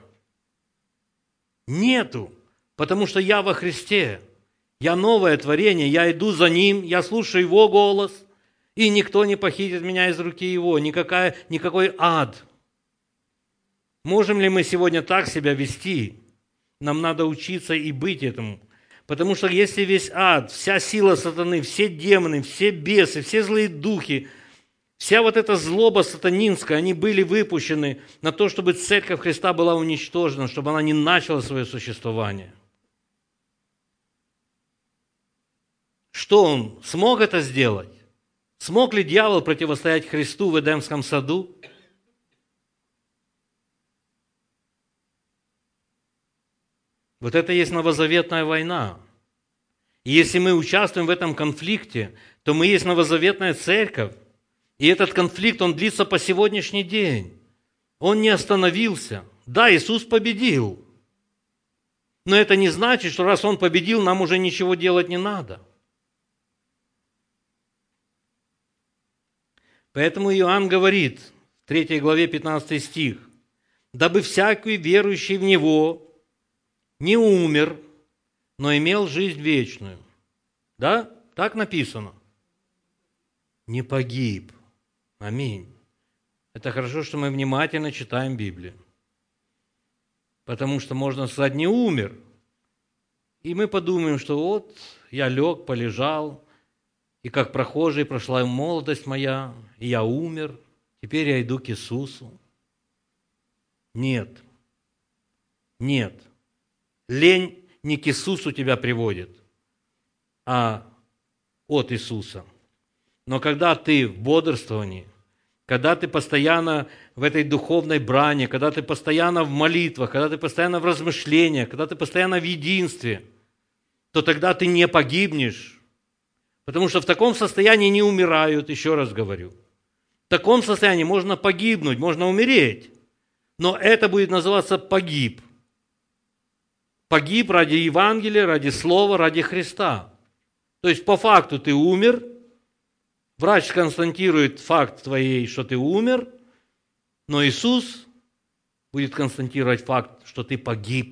Нету, потому что я во Христе. Я новое творение, я иду за Ним, я слушаю Его голос, и никто не похитит меня из руки Его, никакая, никакой ад. Можем ли мы сегодня так себя вести? Нам надо учиться и быть этому. Потому что если весь ад, вся сила сатаны, все демоны, все бесы, все злые духи, вся вот эта злоба сатанинская, они были выпущены на то, чтобы церковь Христа была уничтожена, чтобы она не начала свое существование. Что он смог это сделать? Смог ли дьявол противостоять Христу в Эдемском саду? Вот это и есть новозаветная война. И если мы участвуем в этом конфликте, то мы есть новозаветная церковь. И этот конфликт, он длится по сегодняшний день. Он не остановился. Да, Иисус победил. Но это не значит, что раз Он победил, нам уже ничего делать не надо. Поэтому Иоанн говорит в третьей главе пятнадцатый стих: «Дабы всякий верующий в Него не умер, но имел жизнь вечную». Да? Так написано. Не погиб. Аминь. Это хорошо, что мы внимательно читаем Библию. Потому что можно сказать: не умер. И мы подумаем, что вот я лег, полежал, и как прохожий прошла молодость моя, и я умер, теперь я иду к Иисусу. Нет. Нет. Лень не к Иисусу тебя приводит, а от Иисуса. Но когда ты в бодрствовании, когда ты постоянно в этой духовной брани, когда ты постоянно в молитвах, когда ты постоянно в размышлениях, когда ты постоянно в единстве, то тогда ты не погибнешь. Потому что в таком состоянии не умирают, еще раз говорю. В таком состоянии можно погибнуть, можно умереть. Но это будет называться погиб. Погиб ради Евангелия, ради Слова, ради Христа. То есть по факту ты умер, врач констатирует факт твоей, что ты умер, но Иисус будет констатировать факт, что ты погиб.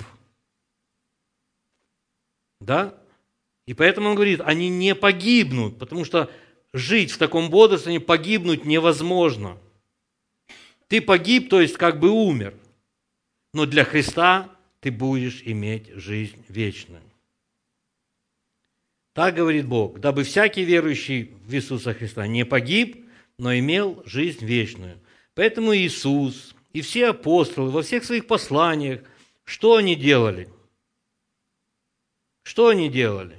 Да? И поэтому он говорит, они не погибнут, потому что жить в таком бодрствовании, погибнуть невозможно. Ты погиб, то есть как бы умер, но для Христа ты будешь иметь жизнь вечную. Так говорит Бог, дабы всякий верующий в Иисуса Христа не погиб, но имел жизнь вечную. Поэтому Иисус и все апостолы во всех своих посланиях, что они делали? Что они делали?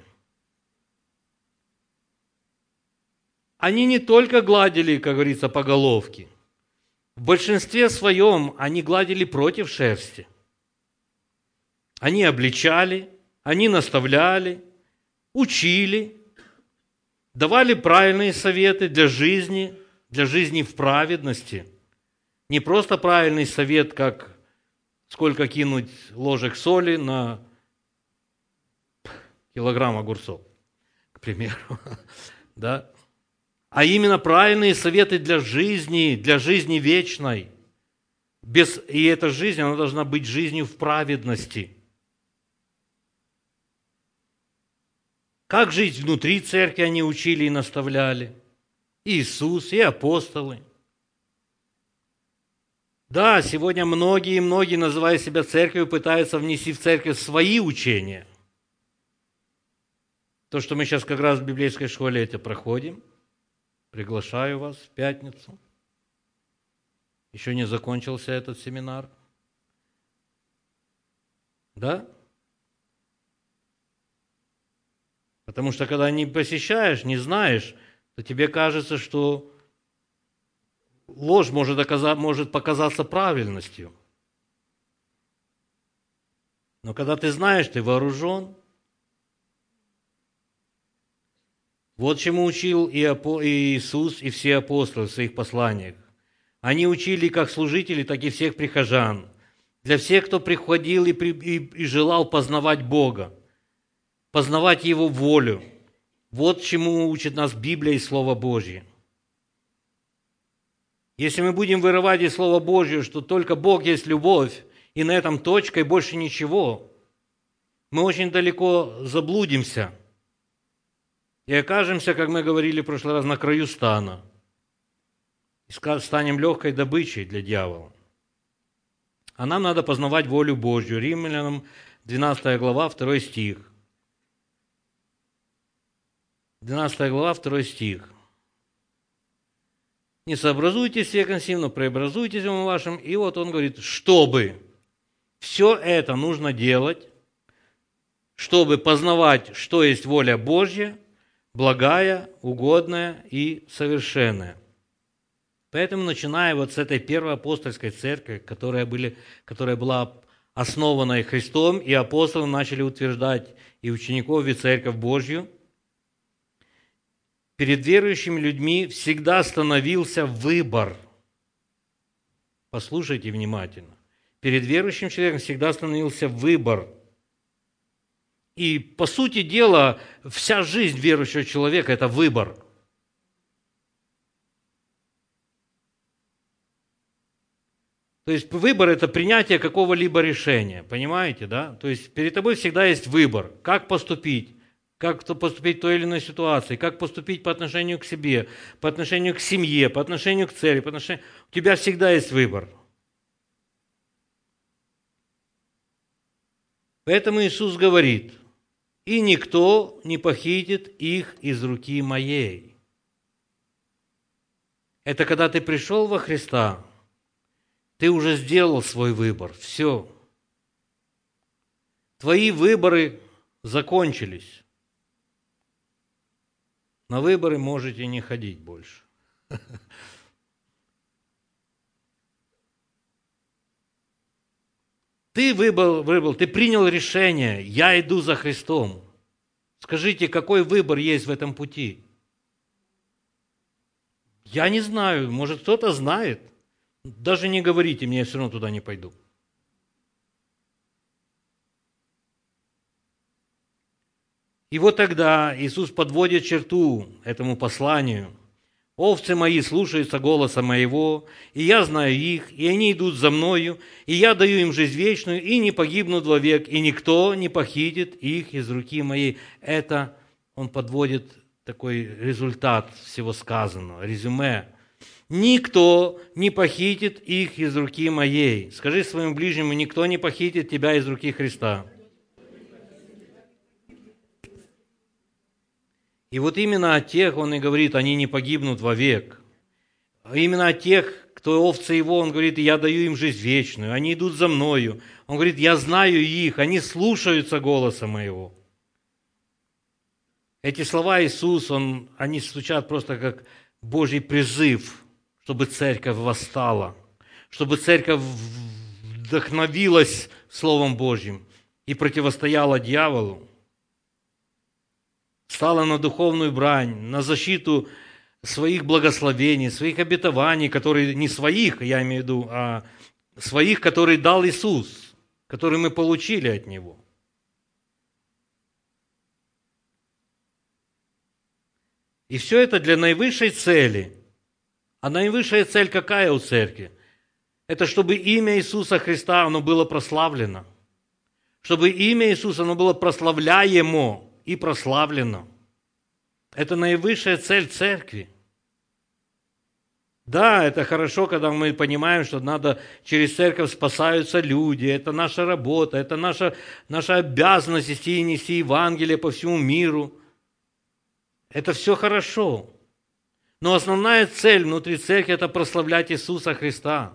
Они не только гладили, как говорится, по головке. В большинстве своем они гладили против шерсти. Они обличали, они наставляли, учили, давали правильные советы для жизни, для жизни в праведности. Не просто правильный совет, как сколько кинуть ложек соли на килограмм огурцов, к примеру, да? А именно правильные советы для жизни, для жизни вечной. Без, и эта жизнь, она должна быть жизнью в праведности. Как жить внутри церкви они учили и наставляли. Иисус и апостолы. Да, сегодня многие и многие, называя себя церковью, пытаются внести в церковь свои учения. То, что мы сейчас как раз в библейской школе это проходим. Приглашаю вас в пятницу. Еще не закончился этот семинар. Да? Потому что когда не посещаешь, не знаешь, то тебе кажется, что ложь может, оказаться, может показаться правильностью. Но когда ты знаешь, ты вооружен. Вот чему учил и Иисус, и все апостолы в своих посланиях. Они учили как служители, так и всех прихожан. Для всех, кто приходил и, при, и, и желал познавать Бога, познавать Его волю. Вот чему учит нас Библия и Слово Божье. Если мы будем вырывать из Слова Божьего, что только Бог есть любовь, и на этом точка, и больше ничего, мы очень далеко заблудимся. И окажемся, как мы говорили в прошлый раз, на краю стана. И станем легкой добычей для дьявола. А нам надо познавать волю Божью. Римлянам двенадцатая глава, второй стих. двенадцатая глава, второй стих. «Не сообразуйтесь веком сим, но преобразуйтесь умом вашим». И вот он говорит, чтобы все это нужно делать, чтобы познавать, что есть воля Божья, благая, угодная и совершенная. Поэтому, начиная вот с этой первой апостольской церкви, которая, были, которая была основана и Христом, и апостолы начали утверждать и учеников, и церковь Божью, перед верующими людьми всегда становился выбор. Послушайте внимательно. Перед верующим человеком всегда становился выбор. И, по сути дела, вся жизнь верующего человека – это выбор. То есть выбор – это принятие какого-либо решения, понимаете, да? То есть перед тобой всегда есть выбор, как поступить, как поступить в той или иной ситуации, как поступить по отношению к себе, по отношению к семье, по отношению к цели, по отношению… У тебя всегда есть выбор. Поэтому Иисус говорит – и никто не похитит их из руки моей. Это когда ты пришел во Христа, ты уже сделал свой выбор. Все. Твои выборы закончились. На выборы можете не ходить больше. Ты выбрал, выбрал, ты принял решение, я иду за Христом. Скажите, какой выбор есть в этом пути? Я не знаю, может, кто-то знает. Даже не говорите мне, я все равно туда не пойду. И вот тогда Иисус подводит черту этому посланию. «Овцы мои слушаются голоса моего, и я знаю их, и они идут за мною, и я даю им жизнь вечную, и не погибнут вовек, и никто не похитит их из руки моей». Это он подводит такой результат всего сказанного, резюме. «Никто не похитит их из руки моей». Скажи своему ближнему, никто не похитит тебя из руки Христа. И вот именно о тех он и говорит, они не погибнут вовек. А именно о тех, кто овцы его, он говорит, я даю им жизнь вечную, они идут за мною. Он говорит, я знаю их, они слушаются голоса моего. Эти слова Иисус, он, они звучат просто как Божий призыв, чтобы церковь восстала, чтобы церковь вдохновилась Словом Божьим и противостояла дьяволу, стала на духовную брань, на защиту своих благословений, своих обетований, которые не своих, я имею в виду, а своих, которые дал Иисус, которые мы получили от Него. И все это для наивысшей цели. А наивысшая цель какая у церкви? Это чтобы имя Иисуса Христа, оно было прославлено. Чтобы имя Иисуса, оно было прославляемо и прославлено. Это наивысшая цель церкви. Да, это хорошо, когда мы понимаем, что надо через церковь спасаются люди. Это наша работа, это наша, наша обязанность идти и нести Евангелие по всему миру. Это все хорошо. Но основная цель внутри церкви – это прославлять Иисуса Христа.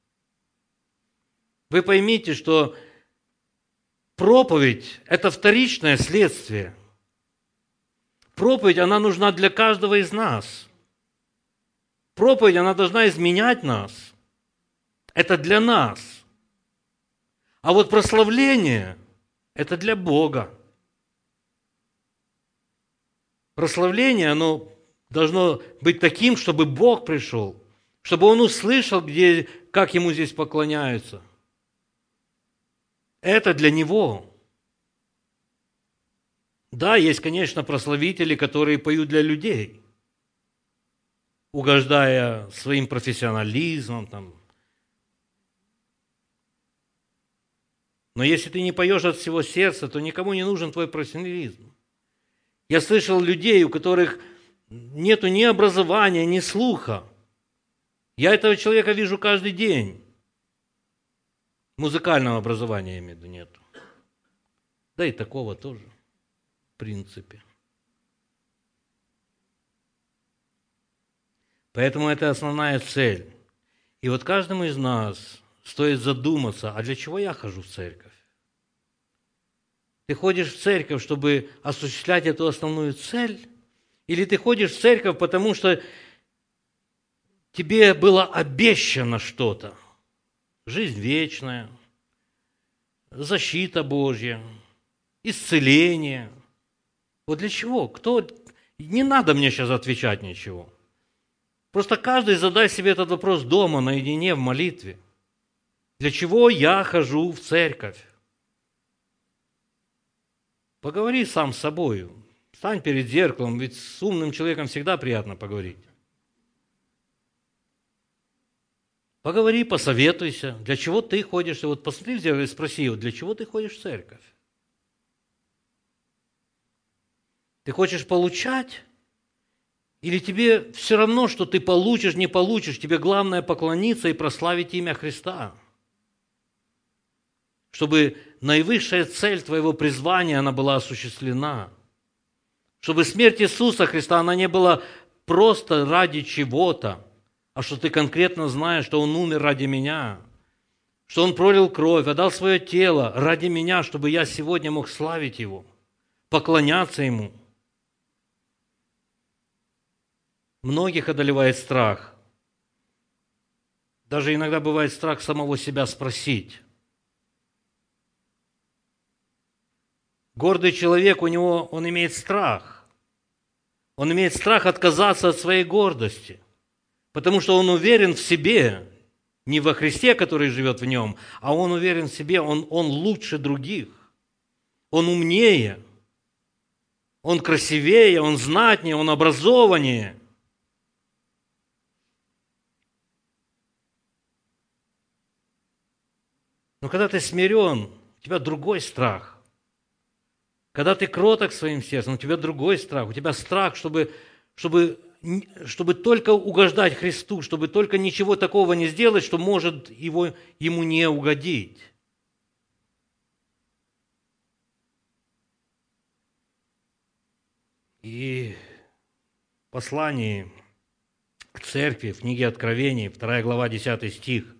Вы поймите, что проповедь – это вторичное следствие. Проповедь, она нужна для каждого из нас. Проповедь, она должна изменять нас. Это для нас. А вот прославление – это для Бога. Прославление, оно должно быть таким, чтобы Бог пришел, чтобы Он услышал, где, как Ему здесь поклоняются. Это для Него. Да, есть, конечно, прославители, которые поют для людей, угождая своим профессионализмом. Там. Но если ты не поешь от всего сердца, то никому не нужен твой профессионализм. Я слышал людей, у которых нету ни образования, ни слуха. Я этого человека вижу каждый день. Музыкального образования, я имею в виду, нету. Да и такого тоже, в принципе. Поэтому это основная цель. И вот каждому из нас стоит задуматься, а для чего я хожу в церковь? Ты ходишь в церковь, чтобы осуществлять эту основную цель? Или ты ходишь в церковь, потому что тебе было обещано что-то? Жизнь вечная, защита Божья, исцеление. Вот для чего? Кто? Не надо мне сейчас отвечать ничего. Просто каждый задай себе этот вопрос дома, наедине, в молитве. Для чего я хожу в церковь? Поговори сам с собой. Встань перед зеркалом, ведь с умным человеком всегда приятно поговорить. Поговори, посоветуйся. Для чего ты ходишь? И вот посмотри в зеркало и спроси, вот для чего ты ходишь в церковь? Ты хочешь получать? Или тебе все равно, что ты получишь, не получишь? Тебе главное поклониться и прославить имя Христа. Чтобы наивысшая цель твоего призвания, она была осуществлена. Чтобы смерть Иисуса Христа, она не была просто ради чего-то, а что ты конкретно знаешь, что Он умер ради меня, что Он пролил кровь, отдал свое тело ради меня, чтобы я сегодня мог славить Его, поклоняться Ему. Многих одолевает страх. Даже иногда бывает страх самого себя спросить. Гордый человек, у него, он имеет страх. Он имеет страх отказаться от своей гордости, потому что он уверен в себе, не во Христе, который живет в нем, а он уверен в себе, он, он лучше других, он умнее, он красивее, он знатнее, он образованнее. Но когда ты смирен, у тебя другой страх. Когда ты кроток своим сердцем, у тебя другой страх. У тебя страх, чтобы, чтобы, чтобы только угождать Христу, чтобы только ничего такого не сделать, что может его, ему не угодить. И послании к церкви, в книге Откровений, вторая глава, десятый стих.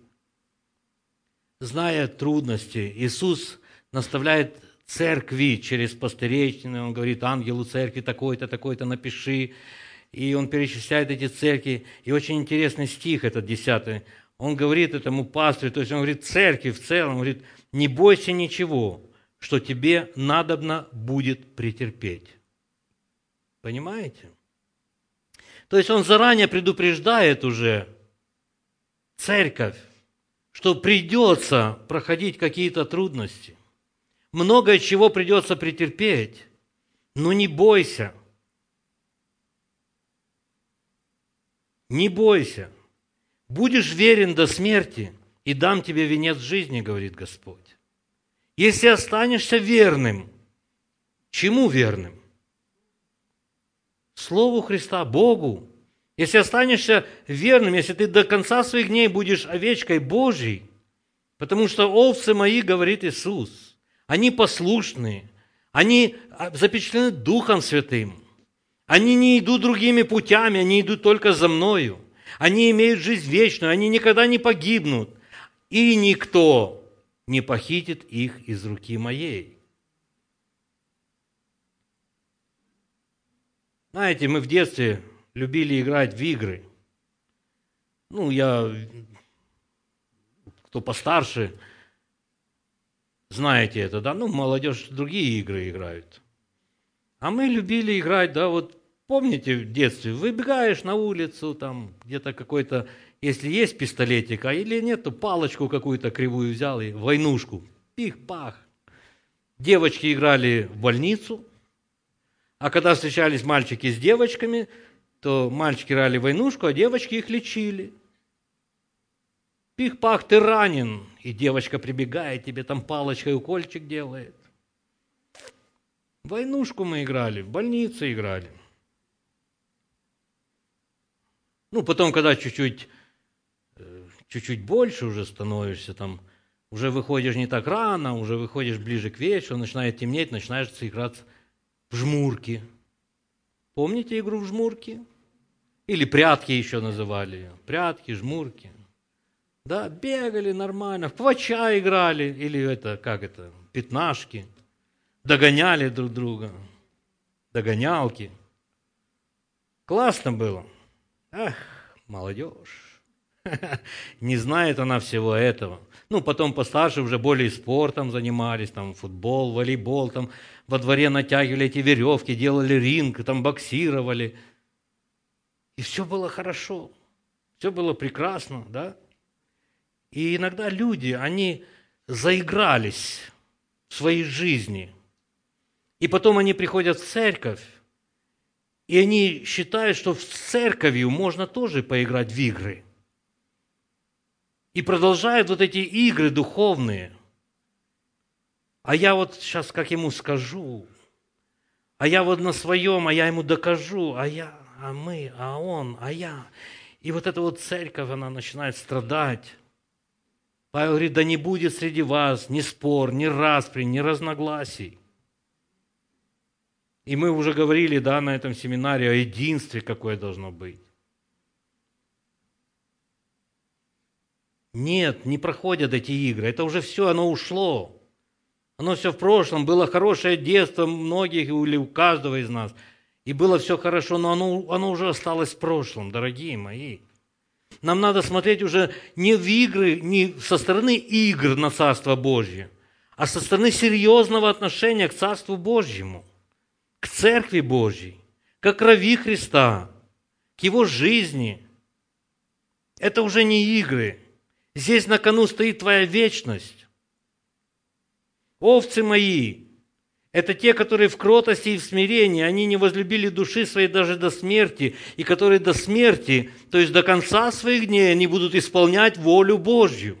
Зная трудности, Иисус наставляет церкви через пастырей, Он говорит ангелу церкви такой-то, такой-то напиши, и Он перечисляет эти церкви. И очень интересный стих, этот десятый. Он говорит этому пастырю, то есть Он говорит церкви в целом, Он говорит, не бойся ничего, что тебе надобно будет претерпеть. Понимаете? То есть Он заранее предупреждает уже церковь, что придется проходить какие-то трудности. Многое чего придется претерпеть. Но не бойся. Не бойся. Будешь верен до смерти, и дам тебе венец жизни, говорит Господь. Если останешься верным, чему верным? Слову Христа, Богу. Если останешься верным, если ты до конца своих дней будешь овечкой Божьей, потому что овцы мои, говорит Иисус, они послушные, они запечатлены Духом Святым, они не идут другими путями, они идут только за Мною, они имеют жизнь вечную, они никогда не погибнут, и никто не похитит их из руки моей. Знаете, мы в детстве любили играть в игры. Ну, я, кто постарше, знаете это, да? Ну, молодежь другие игры играют. А мы любили играть, да, вот помните в детстве, выбегаешь на улицу, там где-то какой-то, если есть пистолетик, а или нет, то палочку какую-то кривую взял и войнушку. Пих-пах. Девочки играли в больницу, а когда встречались мальчики с девочками, то мальчики играли в войнушку, а девочки их лечили. Пих-пах, ты ранен, и девочка прибегает, тебе там палочкой укольчик делает. В войнушку мы играли, в больнице играли. Ну, потом, когда чуть-чуть, чуть-чуть больше уже становишься, там, уже выходишь не так рано, уже выходишь ближе к вечеру, начинает темнеть, начинаешь играть в жмурки. Помните игру в жмурки? Или прятки еще называли ее. Прятки, жмурки. Да, бегали нормально, в квача играли, или это, как это, пятнашки. Догоняли друг друга. Догонялки. Классно было. Ах, молодежь. Не знает она всего этого. Ну, потом постарше уже более спортом занимались, там, футбол, волейбол, там, во дворе натягивали эти веревки, делали ринг, там, боксировали. И все было хорошо, все было прекрасно, да? И иногда люди, они заигрались в своей жизни, и потом они приходят в церковь, и они считают, что в церковью можно тоже поиграть в игры. И продолжают вот эти игры духовные. А я вот сейчас как ему скажу, а я вот на своем, а я ему докажу, а я, а мы, а он, а я. И вот эта вот церковь, она начинает страдать. Павел говорит, да не будет среди вас ни спор, ни распри, ни разногласий. И мы уже говорили, да, на этом семинаре о единстве, какое должно быть. Нет, не проходят эти игры. Это уже все, оно ушло. Оно все в прошлом. Было хорошее детство многих или у каждого из нас. И было все хорошо, но оно, оно уже осталось в прошлом, дорогие мои. Нам надо смотреть уже не в игры, не со стороны игр на Царство Божье, а со стороны серьезного отношения к Царству Божьему, к Церкви Божьей, к крови Христа, к Его жизни. Это уже не игры. Здесь на кону стоит твоя вечность. Овцы мои, это те, которые в кротости и в смирении, они не возлюбили души своей даже до смерти, и которые до смерти, то есть до конца своих дней, они будут исполнять волю Божью.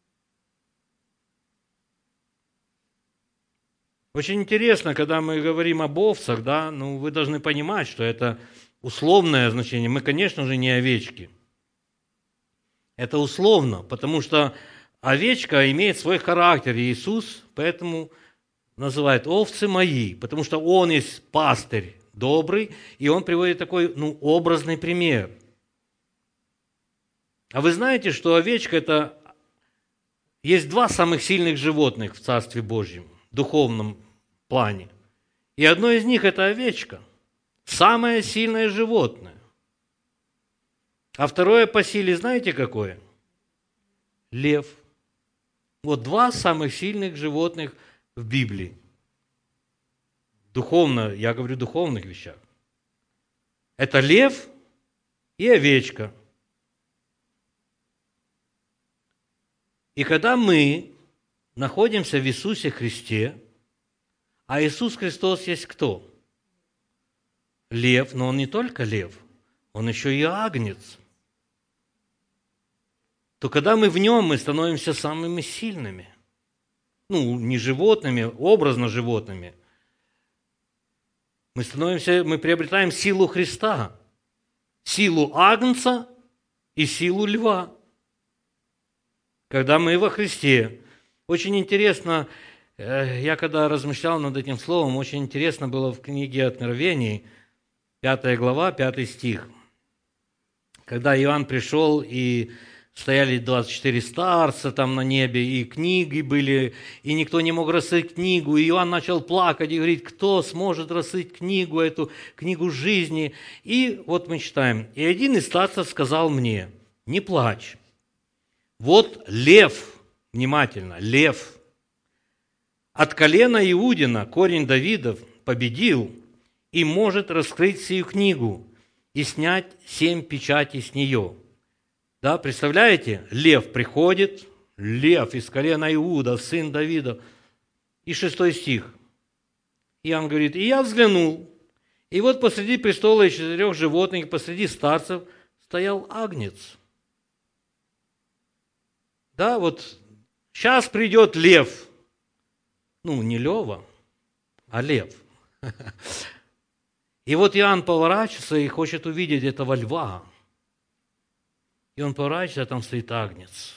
Очень интересно, когда мы говорим об овцах, да, ну вы должны понимать, что это условное значение. Мы, конечно же, не овечки. Это условно, потому что овечка имеет свой характер, и Иисус поэтому называет овцы мои, потому что Он есть пастырь добрый, и он приводит такой, ну, образный пример. А вы знаете, что овечка – это… Есть два самых сильных животных в Царстве Божьем, в духовном плане. И одно из них – это овечка, самое сильное животное. А второе по силе знаете какое? Лев. Вот два самых сильных животных в Библии. Духовно, я говорю о духовных вещах. Это лев и овечка. И когда мы находимся в Иисусе Христе, а Иисус Христос есть кто? Лев, но Он не только лев, Он еще и агнец. То когда мы в Нем, мы становимся самыми сильными. Ну, не животными, образно животными. Мы становимся, мы приобретаем силу Христа, силу агнца и силу льва. Когда мы во Христе. Очень интересно, я когда размышлял над этим словом, очень интересно было в книге Откровений, пятая глава, пятый стих. Когда Иоанн пришел, и стояли двадцать четыре старца там на небе, и книги были, и никто не мог раскрыть книгу, и Иоанн начал плакать и говорить, кто сможет раскрыть книгу, эту книгу жизни. И вот мы читаем, и один из старцев сказал мне, не плачь. Вот лев, внимательно, лев, от колена Иудина, корень Давидов, победил и может раскрыть сию книгу и снять семь печатей с нее. Да, представляете, лев приходит, лев из колена Иуда, сын Давида. И шестой стих. Иоанн говорит, и я взглянул, и вот посреди престола и четырех животных, посреди старцев стоял агнец. Да, вот сейчас придет лев. Ну, не Лева, а лев. И вот Иоанн поворачивается и хочет увидеть этого льва. И он поворачивается, а там стоит агнец.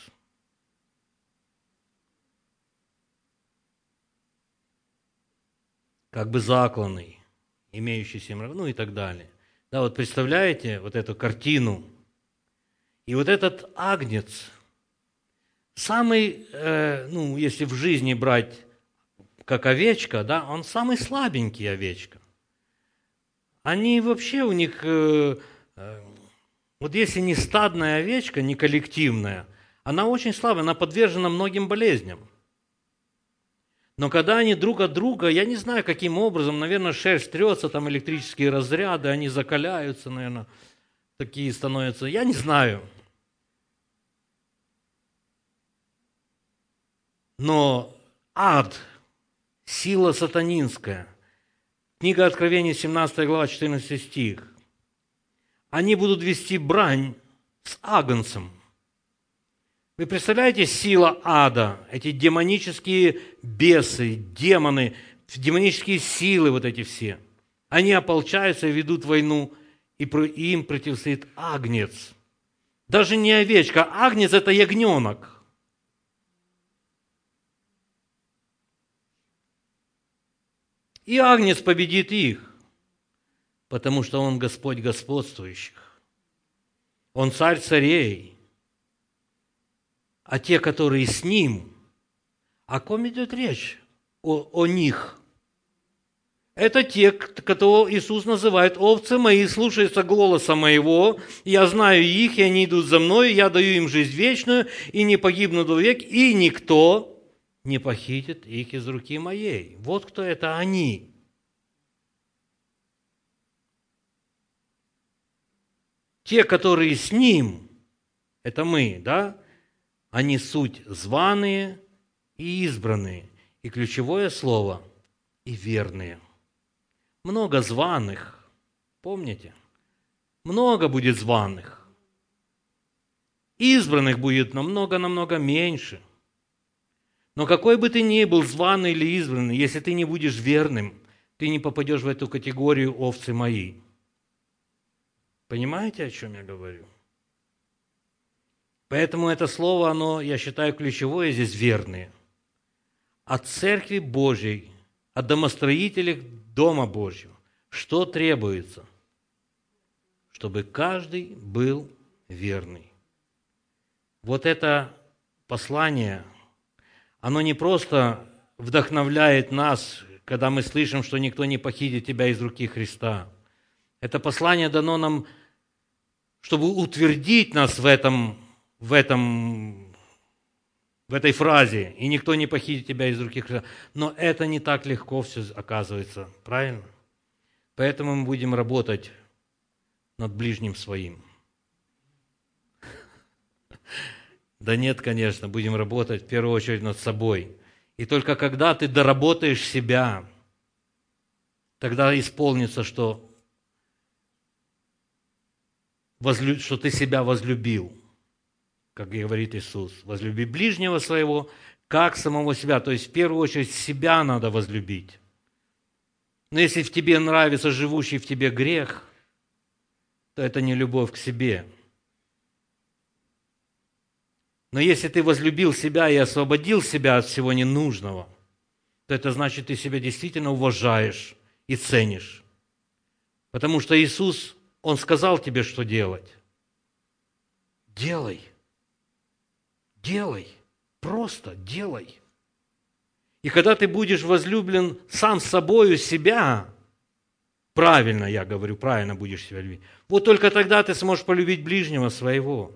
Как бы закланный, имеющий семь рогов, ну и так далее. Да, вот представляете вот эту картину. И вот этот агнец, самый, э, ну, если в жизни брать как овечка, да, он самый слабенький овечка. Они вообще у них, э, э, вот если не стадная овечка, не коллективная, она очень слабая, она подвержена многим болезням. Но когда они друг от друга, я не знаю, каким образом, наверное, шерсть трется, там электрические разряды, они закаляются, наверное, такие становятся, я не знаю. Но ад, сила сатанинская, книга Откровения, семнадцатая глава, четырнадцатый стих, они будут вести брань с агнцем. Вы представляете, сила ада, эти демонические бесы, демоны, демонические силы вот эти все, они ополчаются и ведут войну, и им противостоит агнец. Даже не овечка, агнец – это ягненок. И агнец победит их, потому что он Господь господствующих. Он царь царей. А те, которые с ним, о ком идет речь? О, о них. Это те, кого Иисус называет овцы мои, слушаются голоса моего, я знаю их, и они идут за мной, я даю им жизнь вечную, и не погибнут вовек, и никто не похитит их из руки моей. Вот кто это они. Те, которые с ним, это мы, да? Они суть званые и избранные. И ключевое слово – и верные. Много званых, помните? Много будет званых. Избранных будет намного-намного меньше. Но какой бы ты ни был, званый или избранный, если ты не будешь верным, ты не попадешь в эту категорию овцы мои. Понимаете, о чем я говорю? Поэтому это слово, оно, я считаю, ключевое здесь верные. От Церкви Божьей, от домостроителей Дома Божьего. Что требуется? Чтобы каждый был верный. Вот это послание, оно не просто вдохновляет нас, когда мы слышим, что никто не похитит тебя из руки Христа. Это послание дано нам, чтобы утвердить нас в этом, в этом, в этой фразе. И никто не похитит тебя из руки Христа. Но это не так легко все оказывается, правильно? Поэтому мы будем работать над ближним своим. Да нет, конечно, будем работать в первую очередь над собой. И только когда ты доработаешь себя, тогда исполнится, что, возлю... что ты себя возлюбил, как говорит Иисус. Возлюби ближнего своего, как самого себя. То есть в первую очередь себя надо возлюбить. Но если в тебе нравится живущий в тебе грех, то это не любовь к себе. Но если ты возлюбил себя и освободил себя от всего ненужного, то это значит, ты себя действительно уважаешь и ценишь. Потому что Иисус, Он сказал тебе, что делать. Делай. Делай. Просто делай. И когда ты будешь возлюблен сам собою себя, правильно, я говорю, правильно будешь себя любить, вот только тогда ты сможешь полюбить ближнего своего.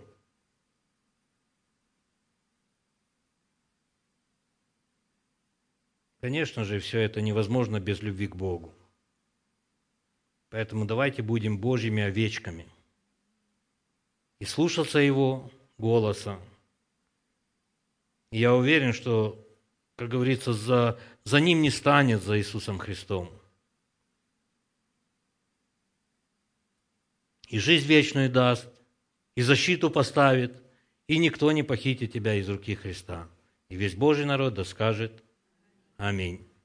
Конечно же, все это невозможно без любви к Богу. Поэтому давайте будем Божьими овечками и слушаться Его голоса. И я уверен, что, как говорится, за, за Ним не станет, за Иисусом Христом. И жизнь вечную даст, и защиту поставит, и никто не похитит тебя из руки Христа. И весь Божий народ да скажет Аминь.